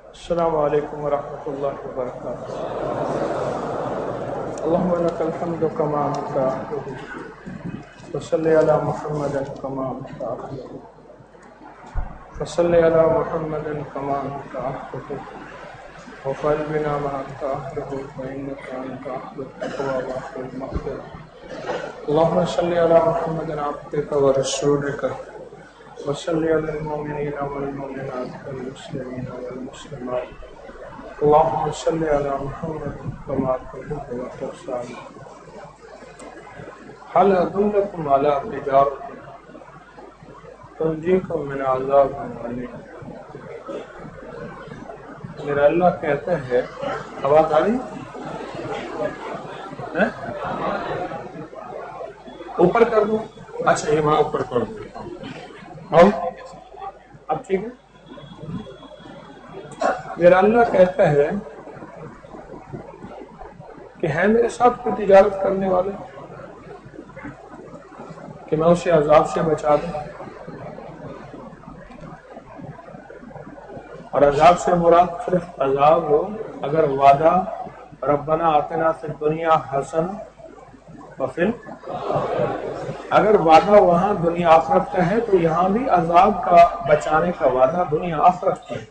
السلام علیکم ورحمۃ اللہ وبرکاتہ۔ اللہم لک الحمد کما انت اہلہ وصلی علی محمد کما انت اہلہ وصلی علی محمد کما انت اہلہ وفعل بنا ما انت اہلہ فانک انت اہل التقوی واہل المغفرۃ۔ اللہم صلی علی محمد عبدک ورسولک وصلی علی المؤمنین والمؤمنات والمسلمین والمسلمات۔ اللہم صلی علی محمد کما تحب وترضى۔ هل ادلکم علی تجارۃ تنجیکم من عذاب علیم۔ میرا اللہ کہتے ہیں، آواز آ رہی ہے؟ اوپر کر دوں؟ اچھا یہ میں اوپر کر دیتا ہوں۔ اب ٹھیک ہے؟ میرا اللہ کہتا ہے کہ ہے میرے ساتھ کوئی تجارت کرنے والے کہ میں اسے عذاب سے بچا دوں، اور عذاب سے مراد صرف عذاب ہو اگر وعدہ ربنا آتنا فی الدنیا حسنہ وفی اگر وعدہ وہاں دنیا آخرت کا ہے تو یہاں بھی عذاب کا بچانے کا وعدہ دنیا آخرت کا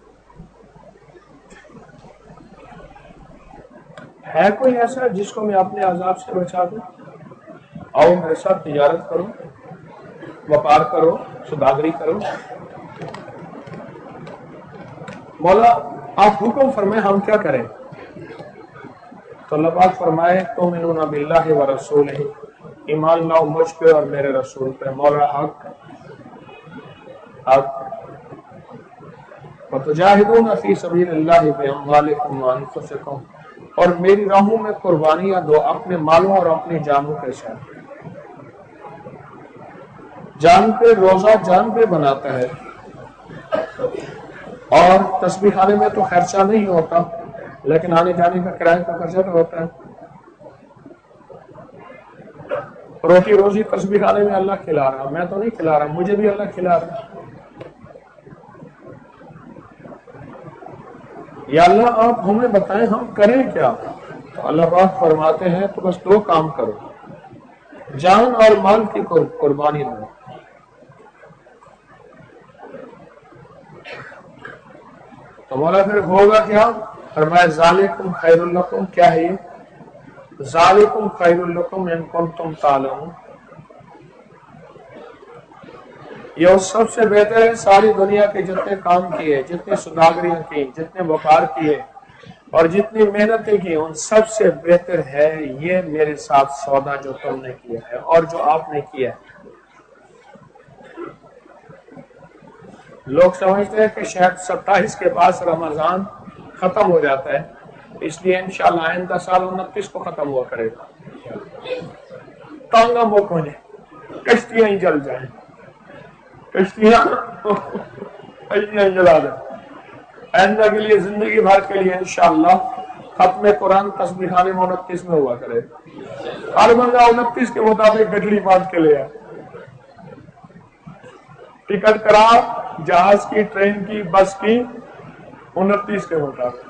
ہے۔ کوئی ایسا جس کو میں اپنے عذاب سے بچا دوں؟ آؤ میرے ساتھ تجارت کرو، وپار کرو، سوداگری کرو۔ مولا آپ حکم فرمائیں ہم کیا کریں؟ تو اللہ پاک فرمائے تؤمنون باللہ ورسولہ، ایمان لاؤ مجھ پہ اور میرے رسول پہ۔ مولا حق وتجاہدون فی سبیل اللہ باموالکم وانفسکم، اور میری راہوں میں قربانیاں دو اپنے مالوں اور اپنی جانوں کے ساتھ۔ جان پہ روزہ جان پہ بناتا ہے، اور تسبیح خانے میں تو خرچہ نہیں ہوتا لیکن آنے جانے کا کرایہ کا خرچہ تو ہوتا ہے۔ روٹی روزی تسبیح خانے میں اللہ کھلا رہا، میں تو نہیں کھلا رہا، مجھے بھی اللہ کھلا رہا۔ یا اللہ آپ ہمیں بتائیں ہم کریں کیا؟ تو اللہ پاک فرماتے ہیں تو بس دو کام کرو، جان اور مال کی قربانی دو۔ تو مولا پھر ہوگا کیا؟ فرمایا ذالکم خیر لکم، کیا ہے یہ؟ ذالکم خیر لکم ان کنتم تعلمون، یہ سب سے بہتر ہے ساری دنیا کے جتنے کام کیے، جتنے سوداگریاں کی، جتنے وقار کیے اور جتنی محنتیں کی، ان سب سے بہتر ہے یہ میرے ساتھ سودا جو تم نے کیا ہے اور جو آپ نے کیا ہے۔ لوگ سمجھتے ہیں کہ شاید 27 کے بعد رمضان ختم ہو جاتا ہے، اس لیے انشاءاللہ آئندہ سال 29 کو ختم ہوا کرے گا۔ ٹانگا موقع نہیں، کشتیاں ہی جل جائیں، کشتیاں جلا دیں۔ آئندہ کے لیے زندگی بھر کے لیے انشاءاللہ ختم قرآن تسبیح خانے میں 29 میں ہوا کرے گا۔ ہر بندہ 29 کے مطابق گٹڑی باندھ کے لے آئے، ٹکٹ کرا جہاز کی، ٹرین کی، بس کی 29 کے مطابق۔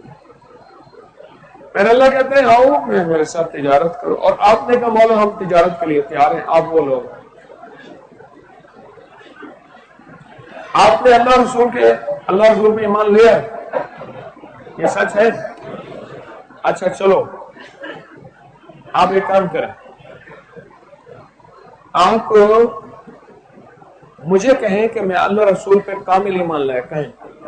پھر اللہ کہتے ہیں آؤ میرے ساتھ تجارت کرو، اور آپ نے کہا مولا ہم تجارت کے لیے تیار ہیں۔ آپ وہ لوگ آپ نے اللہ رسول پہ ایمان لیا ہے، یہ سچ ہے؟ اچھا چلو آپ ایک کام کریں، آپ مجھے کہیں کہ میں اللہ رسول پہ کامل ایمان لائے، کہیں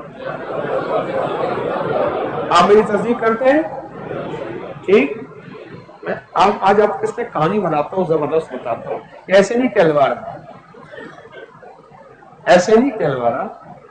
آپ میری تصدیق کرتے ہیں؟ ٹھیک، میں آج آپ کس میں کہانی بناتا ہوں، زبردست بتاتا ہوں، ایسے نہیں کہلوا رہا، ایسے نہیں کہلوا رہا۔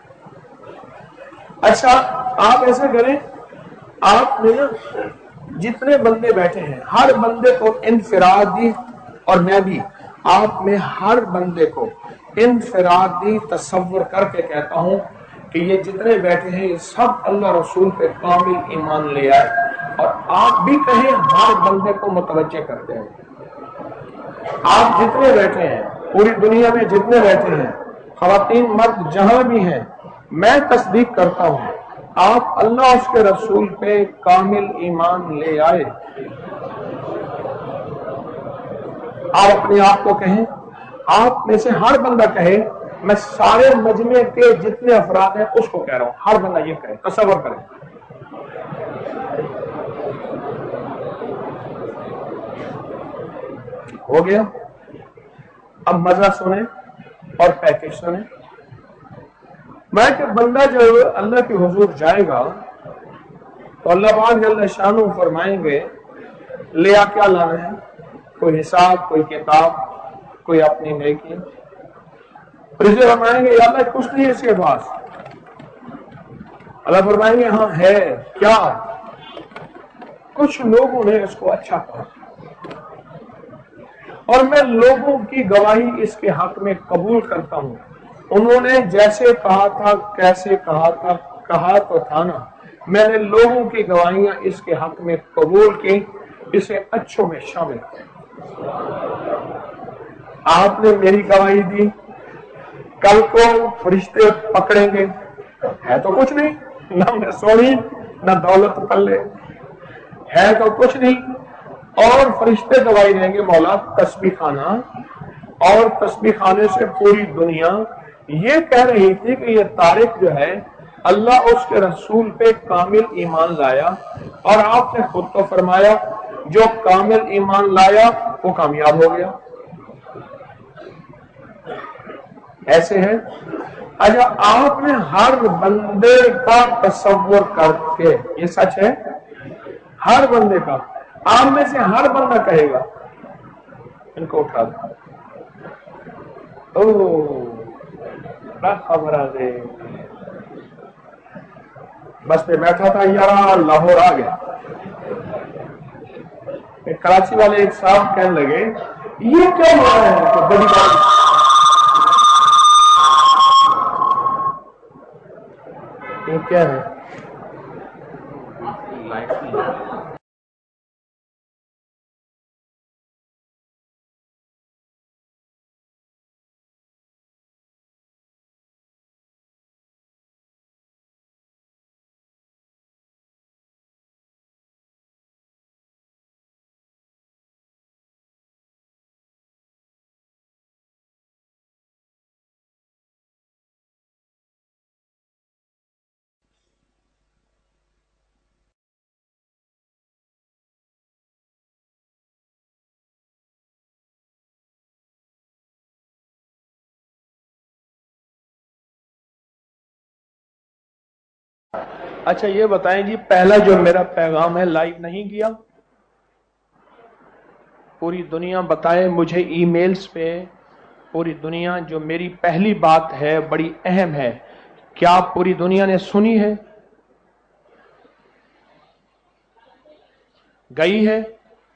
اچھا آپ ایسا کریں، آپ میں جتنے بندے بیٹھے ہیں ہر بندے کو انفرادی، اور میں بھی آپ میں ہر بندے کو انفرادی تصور کر کے کہتا ہوں کہ یہ جتنے بیٹھے ہیں یہ سب اللہ رسول پہ کامل ایمان لے آئے، اور آپ بھی کہیں ہر بندے کو متوجہ کرتے ہیں۔ آپ جتنے بیٹھے ہیں پوری دنیا میں جتنے بیٹھے ہیں، خواتین مرد جہاں بھی ہیں، میں تصدیق کرتا ہوں آپ اللہ اس کے رسول پہ کامل ایمان لے آئے، آپ اپنے آپ کو کہیں، آپ میں سے ہر بندہ کہے، میں سارے مجمع کے جتنے افراد ہیں اس کو کہہ رہا ہوں، ہر بندہ یہ کہے، تصور کرے۔ ہو گیا؟ اب مزہ سنیں اور پیکج سنیں۔ میں کہ بندہ جب اللہ کے حضور جائے گا تو اللہ پاک جل شانہ فرمائیں گے لیا کیا لانا ہے؟ کوئی حساب، کوئی کتاب، کوئی اپنی نیکی۔ اور اسے فرمائیں گے یا اللہ کچھ نہیں ہے اس کے پاس۔ اللہ فرمائیں گے ہاں ہے، کیا؟ کچھ لوگوں نے اس کو اچھا کہا اور میں لوگوں کی گواہی اس کے حق میں قبول کرتا ہوں، انہوں نے جیسے کہا تھا، کیسے کہا تھا، کہا تو تھا نا، میں نے لوگوں کی گواہیاں اس کے حق میں قبول کی، اسے اچھوں میں شامل کیا۔ آپ نے میری گواہی دی، کل کو فرشتے پکڑیں گے، ہے تو کچھ نہیں، نہ میں سونی نہ دولت پلے، ہے تو کچھ نہیں، اور فرشتے گواہی دیں گے مولا تسبیح خانہ، اور تسبیح خانے سے پوری دنیا یہ کہہ رہی تھی کہ یہ طارق جو ہے اللہ اس کے رسول پہ کامل ایمان لایا، اور آپ نے خود تو فرمایا جو کامل ایمان لایا وہ کامیاب ہو گیا۔ ایسے ہے۔ اچھا آپ نے ہر بندے کا تصور کر کے، یہ سچ ہے ہر بندے کا، آپ میں سے ہر بندہ کہے گا ان کو اٹھا دو، خبر آ گئی، بس پہ بیٹھا تھا یار لاہور آ گیا۔ کراچی والے ایک صاحب کہنے لگے یہ کیا ہو رہا ہے؟ تو بڑی بات یہ کیا ہے؟ اچھا یہ بتائیں جی، پہلا جو میرا پیغام ہے لائیو نہیں کیا؟ پوری دنیا بتائے مجھے ای میلز پہ، پوری دنیا جو میری پہلی بات ہے بڑی اہم ہے، کیا پوری دنیا نے سنی ہے؟ گئی ہے؟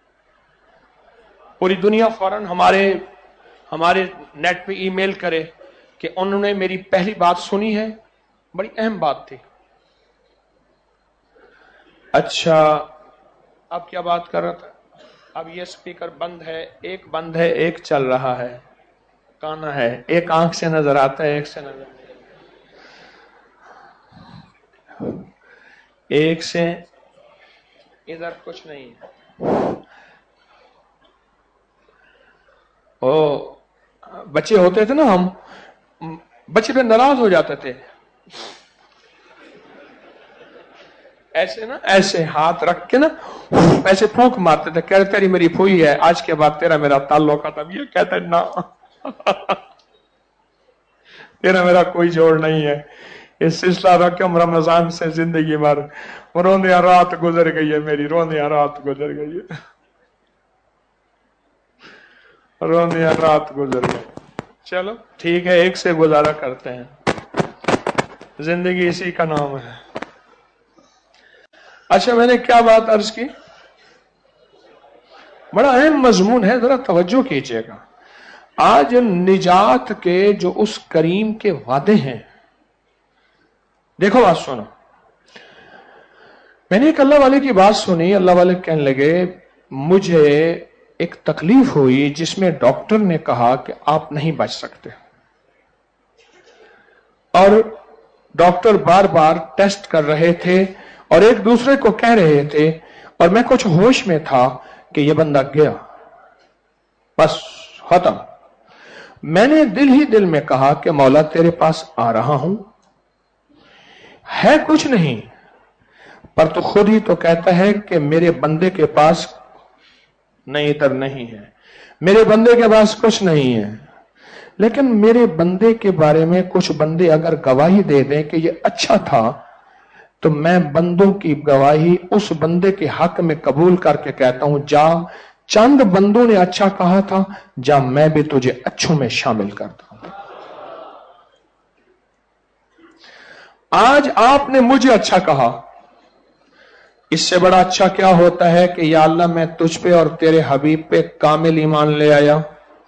پوری دنیا فوراً ہمارے نیٹ پہ ای میل کرے کہ انہوں نے میری پہلی بات سنی ہے، بڑی اہم بات تھی۔ اچھا اب کیا بات کر رہا تھا؟ اب یہ سپیکر بند ہے، ایک بند ہے ایک چل رہا ہے، کانا ہے، ایک آنکھ سے نظر آتا ہے ایک سے نظر نہیں آتا، ایک سے ادھر کچھ نہیں ہے۔ بچے ہوتے تھے نا، ہم بچے پہ ناراض ہو جاتے تھے، ایسے نا، ایسے ہاتھ رکھ کے نا ایسے پھونک مارتے تھے، کہتے تیری میری پھوئی ہے، آج کے بعد تیرا میرا تعلق ختم۔ یہ کہتا ہے نا تیرا میرا کوئی جوڑ نہیں ہے، یہ سلسلہ رقم رمضان سے زندگی بھر، روندیاں رات گزر گئی ہے میری، روندیاں رات گزر گئی ہے، روندیاں رات گزر گئی۔ چلو ٹھیک ہے، ایک سے گزارا کرتے ہیں، زندگی اسی کا نام ہے۔ اچھا میں نے کیا بات عرض کی؟ بڑا اہم مضمون ہے، ذرا توجہ کیجئے گا۔ آج نجات کے جو اس کریم کے وعدے ہیں، دیکھو بات سنو، میں نے ایک اللہ والے کی بات سنی، اللہ والے کہنے لگے مجھے ایک تکلیف ہوئی جس میں ڈاکٹر نے کہا کہ آپ نہیں بچ سکتے، اور डॉक्टर बार बार टेस्ट कर रहे थे और एक दूसरे को कह रहे थे, और मैं कुछ होश में था कि यह बंदा गया, बस खत्म। मैंने दिल ही दिल में कहा कि मौला तेरे पास आ रहा हूं, है कुछ नहीं, पर तू खुद ही तो कहता है कि मेरे बंदे के पास नहीं, इधर नहीं है, मेरे बंदे के पास कुछ नहीं है। लेकिन मेरे बंदे के बारे में कुछ बंदे अगर गवाही दे दें कि ये अच्छा था, तो मैं बंदों की गवाही उस बंदे के हक में कबूल करके कहता हूं, जा, चंद बंदों ने अच्छा कहा था, जा मैं भी तुझे अच्छों में शामिल करता हूं। आज आपने मुझे अच्छा कहा, इससे बड़ा अच्छा क्या होता है कि या अल्लाह मैं तुझ पे और तेरे हबीब पे कामिल ईमान ले आया।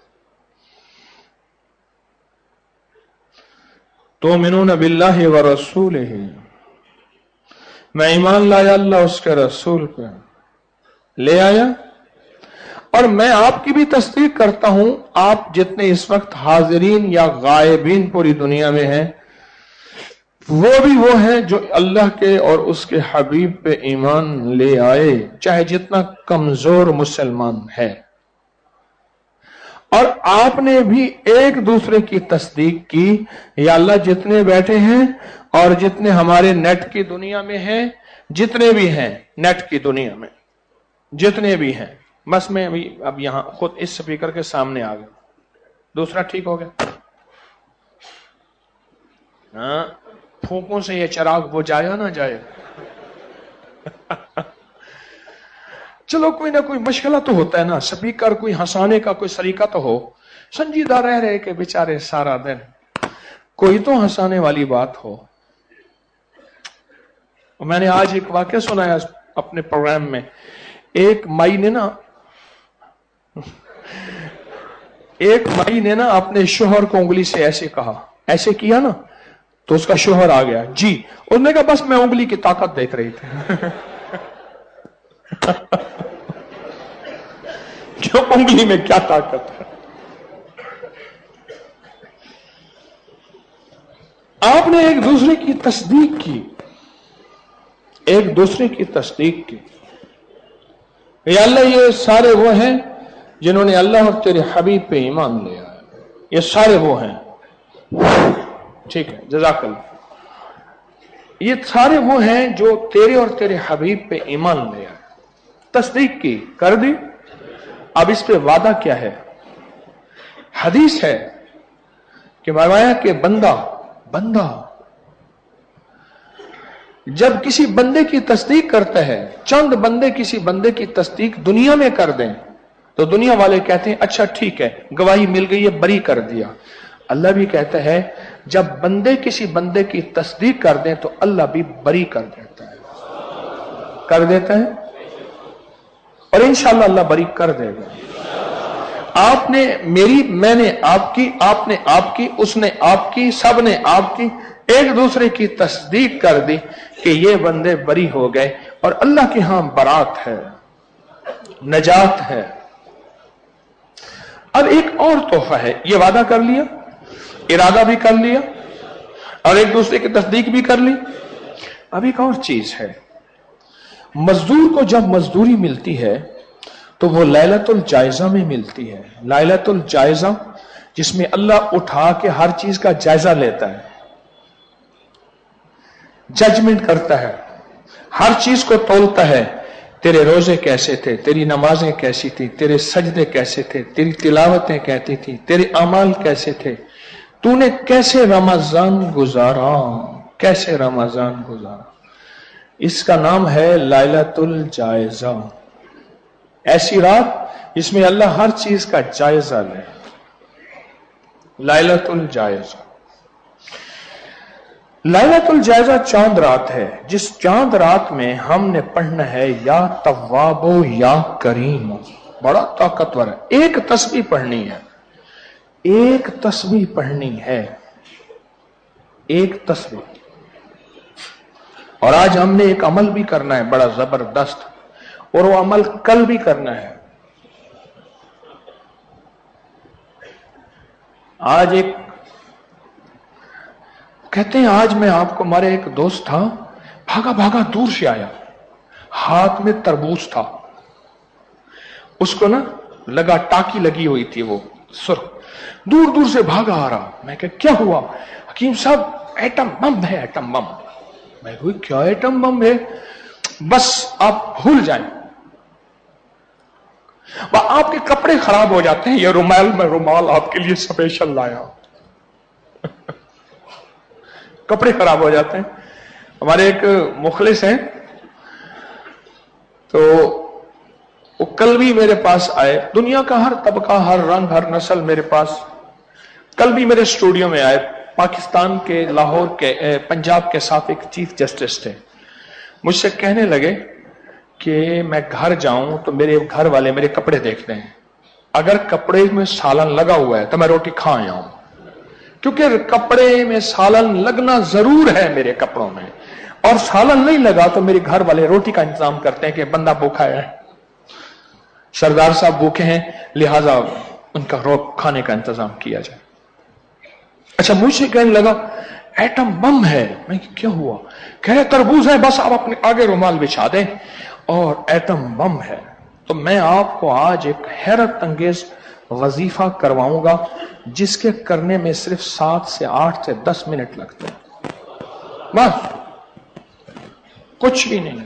तो मिनून बिल्लाहि व रसूलिही, मैं ईमान लाया अल्लाह उसके रसूल पे, ले आया। और मैं आपकी भी तस्दीक करता हूं, आप जितने इस वक्त हाजिरीन या गायबीन पूरी दुनिया में हैं, वो भी वो हैं जो अल्लाह के और उसके हबीब पे ईमान ले आए, चाहे जितना कमजोर मुसलमान है। और आपने भी एक दूसरे की तस्दीक की, या अल्लाह जितने बैठे हैं और जितने हमारे नेट की दुनिया में हैं, जितने भी हैं नेट की दुनिया में, जितने भी हैं, बस मैं अभी अब यहां खुद इस स्पीकर के सामने आ गया, दूसरा ठीक हो गया। हाँ, फूकों से ये चिराग बुझाया ना जाए। चलो कोई ना कोई मुश्किल तो होता है ना, स्पीकर कोई हंसाने का कोई सलीका तो हो, संजीदा रह रहे के बेचारे सारा दिन, कोई तो हंसाने वाली बात हो। मैंने आज एक वाक्य सुनाया अपने प्रोग्राम में, एक माई ने ना अपने शोहर को उंगली से ऐसे कहा, ऐसे किया ना, तो उसका शोहर आ गया जी, उसने कहा बस मैं उंगली की ताकत देख रही थी। क्यों, उंगली में क्या ताकत है। आपने एक दूसरे की तस्दीक की, एक दूसरे की तस्दीक की। या अल्लाह ये सारे वो हैं जिन्होंने अल्लाह और तेरे हबीब पे ईमान लिया है, ये सारे वो हैं, ठीक है, जज़ाकल्लाह। ये सारे वो हैं जो तेरे और तेरे हबीब पे ईमान ले आए, तस्दीक की, कर दी। अब इस पे वादा क्या है? हदीस है कि फरमाया कि बंदा जब किसी बंदे की तस्दीक करता है, चंद बंदे किसी बंदे की तस्दीक दुनिया में कर दें, तो दुनिया वाले कहते हैं अच्छा ठीक है, गवाही मिल गई है, बरी कर दिया। अल्लाह भी कहता है जब बंदे किसी बंदे की तस्दीक कर दें तो अल्लाह भी बरी कर देता है, और इंशाअल्लाह अल्लाह बरी कर देगा। आपने मेरी, मैंने आपकी, आपने आपकी, उसने आपकी, सबने आपकी, एक दूसरे की तस्दीक कर दी कि ये बंदे बरी हो गए, और अल्लाह के यहां बरात है, नजात है। अब एक और तोहफा है, ये वादा कर लिया, इरादा भी कर लिया, और एक दूसरे की तस्दीक भी कर ली। अब एक और चीज है, मजदूर को जब मजदूरी मिलती है तो वो लैलतुल जायजा में मिलती है। लैलतुल जायजा जिसमें अल्लाह उठा के हर चीज का जायजा लेता है, जजमेंट करता है, हर चीज को तोलता है। तेरे रोजे कैसे थे, तेरी नमाजें कैसी थी, तेरे सजदे कैसे थे, तेरी तिलावतें कैसी थी, तेरे अमाल कैसे थे, तूने कैसे रमजान गुजारा, कैसे रमजान गुजारा। इसका नाम है लैलतुल जायजा। ऐसी रात जिसमें अल्लाह हर चीज का जायजा ले, लैलतुल जायजा। लैलतुल जायजा चांद रात है, जिस चांद रात में हमने पढ़ना है या तव्वाबो या करीम। बड़ा ताकतवर है। एक तस्बीह पढ़नी है, एक तस्बीह पढ़नी है, एक तस्बीह। और आज हमने एक अमल भी करना है बड़ा जबरदस्त, और वो अमल कल भी करना है। आज एक کہتے ہیں آج میں آپ کو، ہمارے ایک دوست تھا، بھاگا بھاگا دور سے آیا، ہاتھ میں تربوز تھا، اس کو نا لگا ٹاکی لگی ہوئی تھی، وہ سرخ، دور دور سے بھاگا آ رہا. میں کہ کیا ہوا؟ حکیم صاحب ایٹم بم ہے، ایٹم بم. میں کہ کیا ایٹم بم ہے؟ بس آپ بھول جائیں. آپ کے کپڑے خراب ہو جاتے ہیں، یہ رومال، میں رومال آپ کے لیے اسپیشل لایا. کپڑے خراب ہو جاتے ہیں. ہمارے ایک مخلص ہیں، تو وہ کل بھی میرے پاس آئے، دنیا کا ہر طبقہ، ہر رنگ، ہر نسل میرے پاس. کل بھی میرے اسٹوڈیو میں آئے. پاکستان کے لاہور کے پنجاب کے ساتھ ایک چیف جسٹس تھے. مجھ سے کہنے لگے کہ میں گھر جاؤں تو میرے گھر والے میرے کپڑے دیکھتے ہیں، اگر کپڑے میں سالن لگا ہوا ہے تو میں روٹی کھا آیا ہوں، کیونکہ کپڑے میں سالن لگنا ضرور ہے میرے کپڑوں میں، اور سالن نہیں لگا تو میرے گھر والے روٹی کا انتظام کرتے ہیں کہ بندہ بھوکا ہے، سردار صاحب بھوکے ہیں، لہذا ان کا کھانے کا انتظام کیا جائے. اچھا، مجھ سے کہنے لگا ایٹم بم ہے. میں کیا ہوا؟ کہہ رہے تربوز ہے، بس آپ اپنے آگے رومال بچھا دیں اور ایٹم بم ہے. تو میں آپ کو آج ایک حیرت انگیز وظیفہ کرواؤں گا جس کے کرنے میں صرف 7 سے 8 سے 10 منٹ لگتے ہیں، بس کچھ بھی نہیں.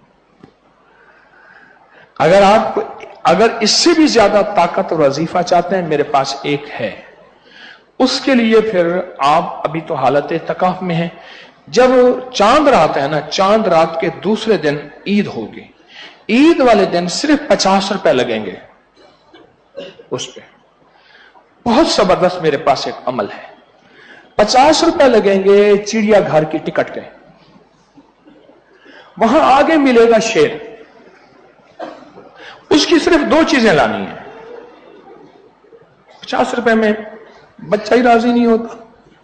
اگر اس سے بھی زیادہ طاقت اور وظیفہ چاہتے ہیں، میرے پاس ایک ہے. اس کے لیے پھر آپ ابھی تو حالت اعتکاف میں ہیں. جب چاند رات ہے نا، چاند رات کے دوسرے دن عید ہوگی، عید والے دن صرف 50 روپے لگیں گے. اس پہ بہت زبردست میرے پاس ایک عمل ہے. 50 روپے لگیں گے چڑیا گھر کی ٹکٹ کے. وہاں آگے ملے گا شیر، اس کی صرف 2 چیزیں لانی ہیں. 50 روپے میں بچہ ہی راضی نہیں ہوتا.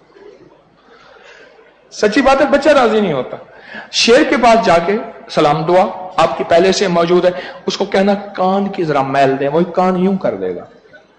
سچی بات ہے، بچہ راضی نہیں ہوتا. شیر کے پاس جا کے سلام دعا آپ کی پہلے سے موجود ہے، اس کو کہنا کان کی ذرا میل دیں، وہی کان یوں کر دے گا.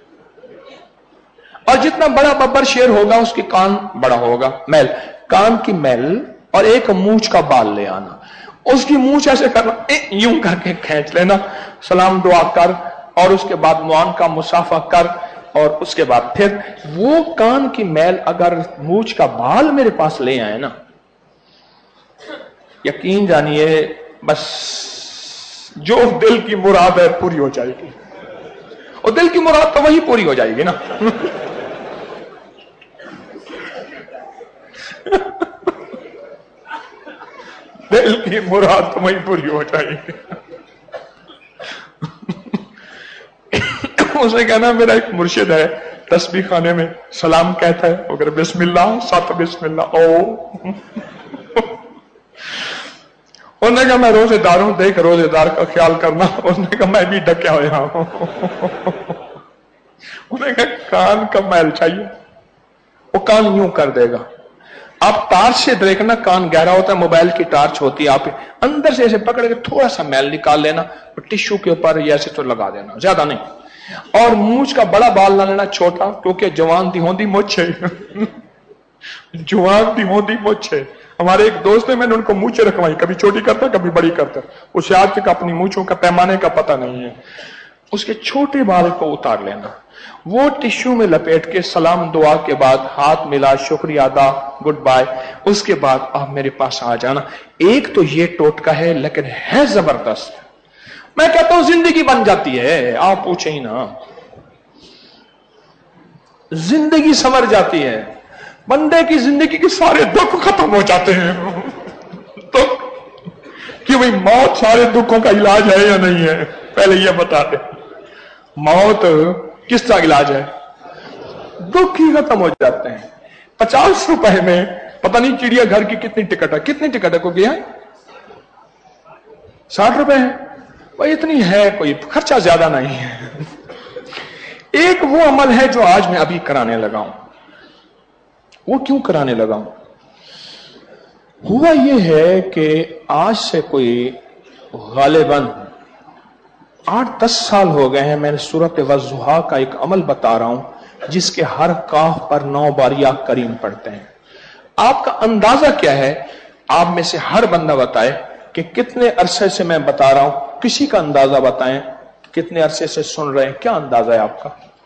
اور جتنا بڑا ببر شیر ہوگا اس کی کان بڑا ہوگا. میل، کان کی میل، اور ایک مونچھ کا بال لے آنا، اس کی مونچھ ایسے کرنا، یوں کر کے کھینچ لینا، سلام دعا کر، اور اس کے بعد معان کا مسافہ کر، اور اس کے بعد پھر وہ کان کی میل اگر مونچھ کا بال میرے پاس لے آئے نا، یقین جانیے بس جو دل کی مراد ہے پوری ہو جائے گی. اور دل کی مراد تو وہی پوری ہو جائے گی نا. دل کی مراد تو وہی پوری ہو جائے گی. اسے کہنا میرا ایک مرشد ہے تسبیح خانے میں، سلام کہتا ہے، اگر بسم اللہ، 7 بسم اللہ، انہوں نے کہا میں روزے دار ہوں، دیکھ روزے دار کا خیال کرنا. اس نے کہا میں بھی ڈکیا ہوا ہوں. انہوں نے کہا کان کا میل چاہیے، وہ کان یوں کر دے گا. آپ ٹارچ سے دیکھنا، کان گہرا ہوتا ہے، موبائل کی ٹارچ ہوتی ہے، آپ اندر سے ایسے پکڑ کے تھوڑا سا میل نکال لینا، ٹشو کے اوپر ایسے تو لگا دینا، زیادہ نہیں. اور مونچھ کا بڑا بال نہ لینا، چھوٹا، کیونکہ جوان دی ہوندی مچھ ہے. جوان دی ہوندی مچھ ہے. ہمارے ایک دوست نے، میں نے ان کو مونچھیں رکھوائی، کبھی چھوٹی کرتا کبھی بڑی کرتا. اسے آج تک اپنی مونچھوں کا پیمانے کا پتہ نہیں ہے. اس کے چھوٹے بال کو اتار لینا، وہ ٹشو میں لپیٹ کے سلام دعا کے بعد ہاتھ ملا، شکریہ ادا، گڈ بائے. اس کے بعد آپ میرے پاس آ جانا. ایک تو یہ ٹوٹکا ہے لیکن ہے زبردست. میں کہتا ہوں زندگی بن جاتی ہے. آپ پوچھیں ہی نا، زندگی سنور جاتی ہے. بندے کی زندگی کے سارے دکھ ختم ہو جاتے ہیں. کہ بھئی موت سارے دکھوں کا علاج ہے یا نہیں ہے؟ پہلے یہ بتا دیں، موت کس کا علاج ہے؟ دکھ ہی ختم ہو جاتے ہیں. 50 روپے میں پتہ نہیں چڑیا گھر کی کتنی ٹکٹ ہے. کتنی ٹکٹ ہے کو گیا؟ 60 روپے ہے. بھائی اتنی ہے، کوئی خرچہ زیادہ نہیں ہے. ایک وہ عمل ہے جو آج میں ابھی کرانے لگا ہوں. وہ کیوں کرانے لگا ہوں؟ ہوا یہ ہے کہ آج سے کوئی غالباً 8-10 سال ہو گئے ہیں میں نے سورۃ والضحیٰ کا ایک عمل بتا رہا ہوں جس کے ہر کاف پر 9 بار یا کریم پڑھتے ہیں. آپ کا اندازہ کیا ہے؟ آپ میں سے ہر بندہ بتائے کہ کتنے عرصے سے میں بتا رہا ہوں، کسی کا اندازہ بتائیں، کتنے عرصے سے سن رہے ہیں، کیا اندازہ ہے آپ کا؟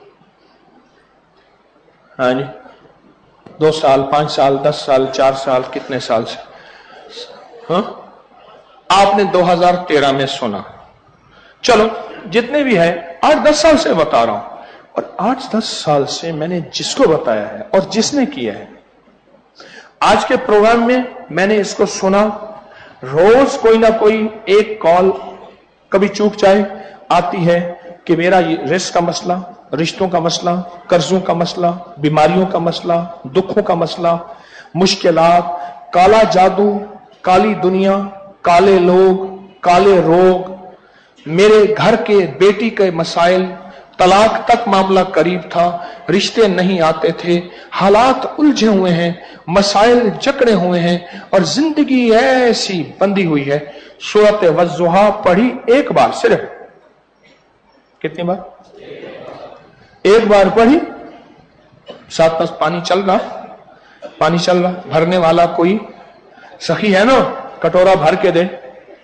ہاں جی، 2 سال، 5 سال، 10 سال، 4 سال، کتنے سال سے؟ ہاں، آپ نے 2013 میں سنا، چلو جتنے بھی ہے 8-10 سال سے بتا رہا ہوں، اور 8-10 سال سے میں نے جس کو بتایا ہے اور جس نے کیا ہے، آج کے پروگرام میں میں نے اس کو سنا، روز کوئی نہ کوئی ایک کال کبھی چوک چائے آتی ہے کہ میرا یہ رزق کا مسئلہ، رشتوں کا مسئلہ، قرضوں کا مسئلہ، بیماریوں کا مسئلہ، دکھوں کا مسئلہ، مشکلات، کالا جادو، کالی دنیا، کالے لوگ، کالے روگ، میرے گھر کے بیٹی کے مسائل، طلاق تک معاملہ قریب تھا، رشتے نہیں آتے تھے، حالات الجھے ہوئے ہیں، مسائل جکڑے ہوئے ہیں، اور زندگی ایسی بندھی ہوئی ہے۔ سورۃ والضحیٰ پڑھی ایک بار، صرف کتنی بار؟ ایک بار پڑھی، ساتھ پاس پانی چل رہا، پانی چل رہا، بھرنے والا کوئی سخی ہے نا؟ کٹورا بھر کے دے،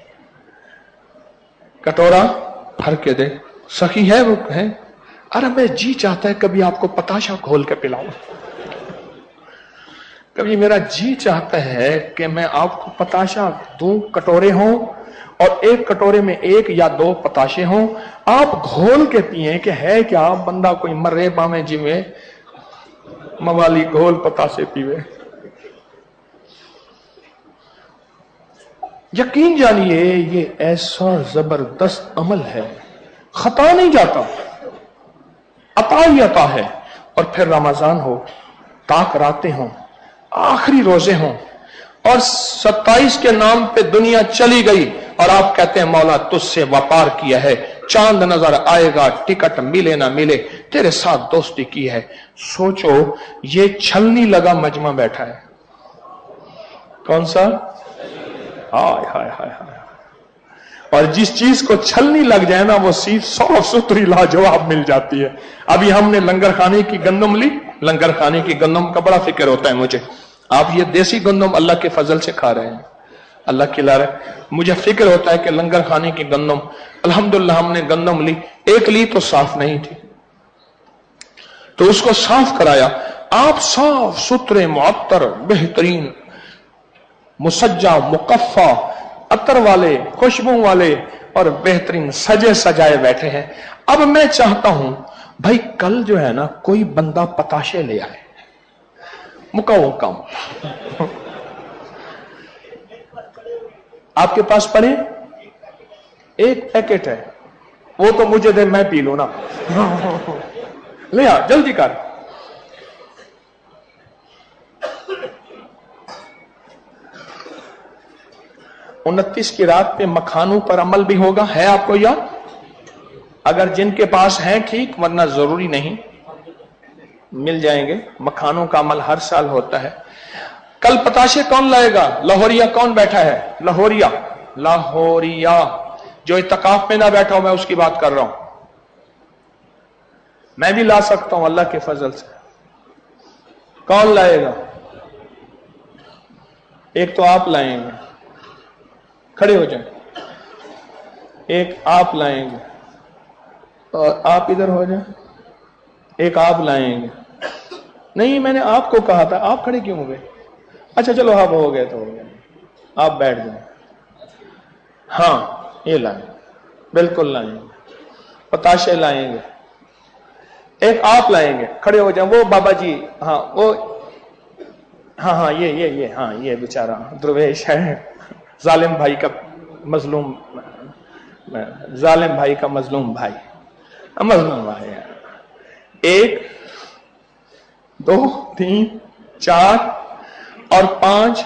کٹورا بھر کے دے، سخی ہے وہ ہے؟ ارے میں جی چاہتا ہے کبھی آپ کو پتاشا کھول کے پلاؤں، کبھی میرا جی چاہتا ہے کہ میں آپ کو پتاشا دوں، کٹورے ہوں اور ایک کٹورے میں 1 یا 2 پتاشے ہوں، آپ گھول کے پیئیں کہ ہے کیا بندہ کوئی مرے باویں جی میں موالی گھول پتاشے پیوے۔ یقین جانیے یہ ایسا زبردست عمل ہے، خطا نہیں جاتا، عطا ہی عطا ہے۔ اور پھر رمضان ہو، تاک راتیں ہوں، آخری روزے ہوں، اور 27 کے نام پہ دنیا چلی گئی، اور آپ کہتے ہیں مولا تجھ سے وپار کیا ہے، چاند نظر آئے گا، ٹکٹ ملے نہ ملے، تیرے ساتھ دوستی کی ہے۔ سوچو یہ چھلنی لگا مجمع بیٹھا ہے، کون سا؟ ہائے ہائے ہائے ہائے، اور جس چیز کو چھلنی لگ جائے نا وہ چیز صاف ستھری لاجواب مل جاتی ہے۔ ابھی ہم نے لنگر خانے کی گندم لی، لنگر خانے کی گندم کا بڑا فکر ہوتا ہے مجھے، آپ یہ دیسی گندم اللہ کے فضل سے کھا رہے ہیں، اللہ کھلا رہے ہیں، مجھے فکر ہوتا ہے کہ لنگر خانے کی گندم، الحمدللہ ہم نے گندم لی، ایک لی تو صاف نہیں تھی، تو اس کو صاف کرایا، آپ صاف ستھرے معطر بہترین مسجع مقفع عطر والے خوشبو والے اور بہترین سجے سجائے بیٹھے ہیں۔ اب میں چاہتا ہوں بھائی کل جو ہے نا کوئی بندہ پتاشے لے آئے، مکاؤ کم آپ کے پاس پڑے، ایک پیکٹ ہے، وہ تو مجھے دے میں پی لوں نا لے آ جلدی کر۔ 29 کی رات پہ مکھانوں پر عمل بھی ہوگا، ہے آپ کو یاد؟ اگر جن کے پاس ہیں ٹھیک، ورنہ ضروری نہیں، مل جائیں گے، مکھانوں کا عمل ہر سال ہوتا ہے۔ کل پتاشے کون لائے گا؟ لاہوریا کون بیٹھا ہے؟ لاہوریا، لاہوریا جو اعتکاف میں نہ بیٹھا ہوں، میں اس کی بات کر رہا ہوں، میں بھی لا سکتا ہوں اللہ کے فضل سے۔ کون لائے گا؟ ایک تو آپ لائیں گے، کھڑے ہو جائیں، ایک آپ لائیں گے، اور آپ ادھر ہو جائیں، ایک آپ لائیں گے، نہیں میں نے آپ کو کہا تھا، آپ کھڑے کیوں ہو گئے؟ اچھا چلو آپ ہو گئے تو ہو گئے، آپ بیٹھ جائیں، ہاں یہ لائیں، بالکل لائیں گے، پتاشے لائیں گے، ایک آپ لائیں گے، کھڑے ہو جائیں، وہ بابا جی، ہاں وہ، ہاں یہ ہاں یہ بیچارہ درویش ہے، ظالم بھائی کا مظلوم، ظالم بھائی کا مظلوم بھائی، مظلوم بھائی، 1 2 3 4 اور 5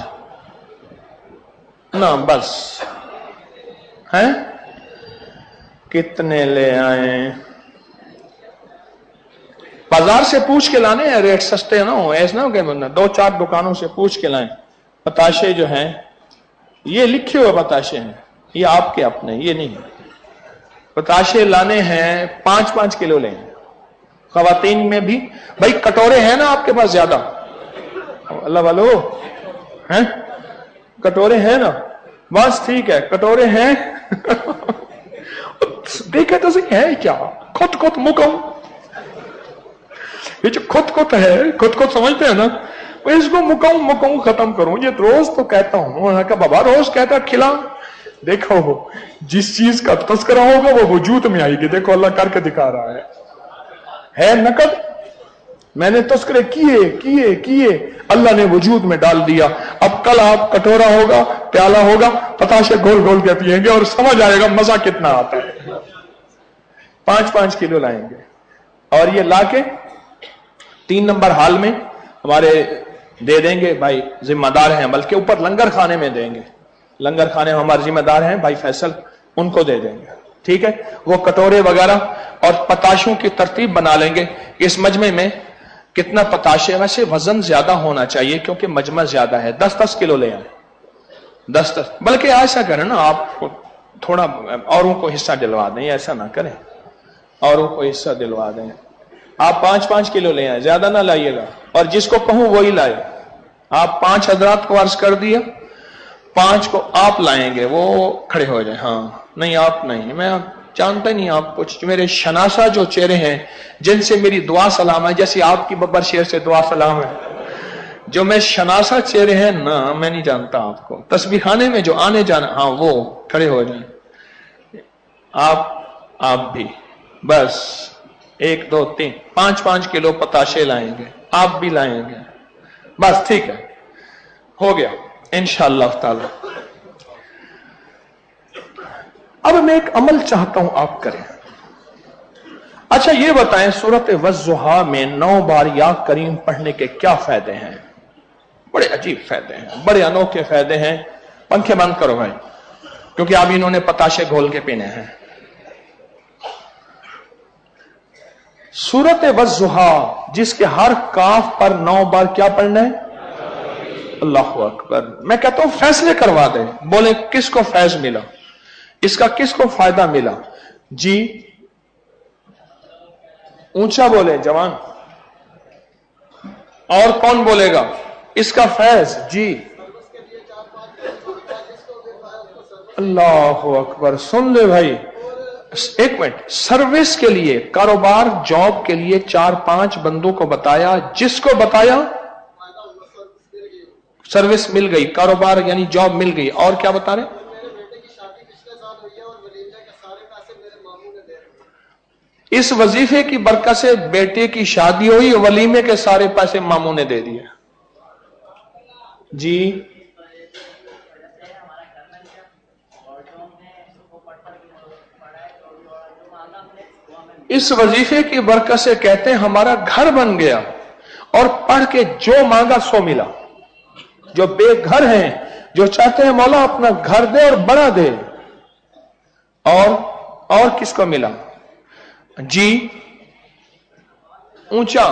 نہ بس ہیں، کتنے لے آئیں؟ بازار سے پوچھ کے لانے ہیں، ریٹ سستے نہ ہو، ایسا نہ ہو کہ 2-4 دکانوں سے پوچھ کے لائیں۔ پتاشے جو ہیں یہ لکھے ہوئے پتاشے ہیں، یہ آپ کے اپنے، یہ نہیں، پتاشے لانے ہیں 5-5 کلو لیں، خواتین میں بھی، بھائی کٹورے ہیں نا آپ کے پاس زیادہ، اللہ والو ہیں کٹورے ہیں نا, بس ٹھیک ہے کٹورے ہیں. دیکھے تو صحیح ہے کیا, خود خود مکم, یہ جو خود خود ہے, خود خود سمجھتے ہیں نا, اس کو مکم مکم ختم کروں. یہ روز تو کہتا ہوں کہ بابا روز کہتا کھلا, دیکھو جس چیز کا تذکرہ ہوگا وہ وجود میں آئے گی. دیکھو اللہ کر کے دکھا رہا ہے نقد. میں نے تذکرے کیے کیے کیے, اللہ نے وجود میں ڈال دیا. اب کل آپ کٹورا ہوگا, پیالہ ہوگا, پتاشے گھول گھول کے پیئیں گے اور سمجھ آئے گا مزہ کتنا آتا ہے. 5-5 کلو لائیں گے اور یہ لا کے 3 نمبر ہال میں ہمارے دے دیں گے. بھائی ذمہ دار ہیں, بلکہ اوپر لنگر خانے میں دیں گے. لنگر خانے ہمارے ذمہ دار ہیں بھائی فیصل, ان کو دے دیں گے. ٹھیک ہے, وہ کٹورے وغیرہ اور پتاشوں کی ترتیب بنا لیں گے. اس مجمع میں کتنا پتاشے, ویسے وزن زیادہ ہونا چاہیے کیونکہ مجمع زیادہ ہے. 10-10 کلو لے آئیں, 10-10. بلکہ ایسا کریں نا, آپ تھوڑا اوروں کو حصہ دلوا دیں, ایسا نہ کریں, اوروں کو حصہ دلوا دیں. آپ 5-5 کلو لے آئیں, زیادہ نہ لائیے گا. اور جس کو کہوں وہی لائے. آپ 5 حضرات کو عرض کر دیا, 5 کو آپ لائیں گے, وہ کھڑے ہو جائیں. ہاں نہیں آپ نہیں, میں جانتا نہیں آپ کچھ. میرے شناسہ جو چہرے ہیں جن سے میری دعا سلام ہے, جیسے آپ کی ببر شیر سے دعا سلام ہے, جو میں شناسہ چہرے ہیں نا, میں نہیں جانتا آپ کو. تسبیح خانے میں جو آنے جانا, ہاں وہ کھڑے ہو جائیں. آپ بھی بس 1 2 3 5-5 کلو پتاشے لائیں گے, آپ بھی لائیں گے. بس ٹھیک ہے, ہو گیا انشاءاللہ تعالی. اب میں ایک عمل چاہتا ہوں آپ کریں. اچھا یہ بتائیں, سورۃ والضحیٰ میں 9 بار یا کریم پڑھنے کے کیا فائدے ہیں؟ بڑے عجیب فائدے ہیں, بڑے انوکھے فائدے ہیں. پنکھے بند کرو بھائی, کیونکہ اب انہوں نے پتاشے گھول کے پینے ہیں. سورۃ والضحیٰ جس کے ہر کاف پر 9 بار کیا پڑھنا ہے؟ اللہ اکبر. میں کہتا ہوں فیصلے کروا دیں, بولے کس کو فیض ملا, اس کا کس کو فائدہ ملا؟ جی اونچا بولے جوان. اور کون بولے گا اس کا فیض؟ جی اللہ اکبر. سن لے بھائی, 1 منٹ. سروس کے لیے, کاروبار جاب کے لیے 4-5 بندوں کو بتایا, جس کو بتایا سروس مل گئی, کاروبار یعنی جاب مل گئی. اور کیا بتا رہے؟ اس وظیفے کی برکت سے بیٹے کی شادی ہوئی, ولیمے کے سارے پیسے ماموں نے دے دیے. جی اس وظیفے کی برکت سے کہتے ہیں ہمارا گھر بن گیا, اور پڑھ کے جو مانگا سو ملا. جو بے گھر ہیں, جو چاہتے ہیں مولا اپنا گھر دے اور بڑا دے. اور کس کو ملا؟ جی اونچا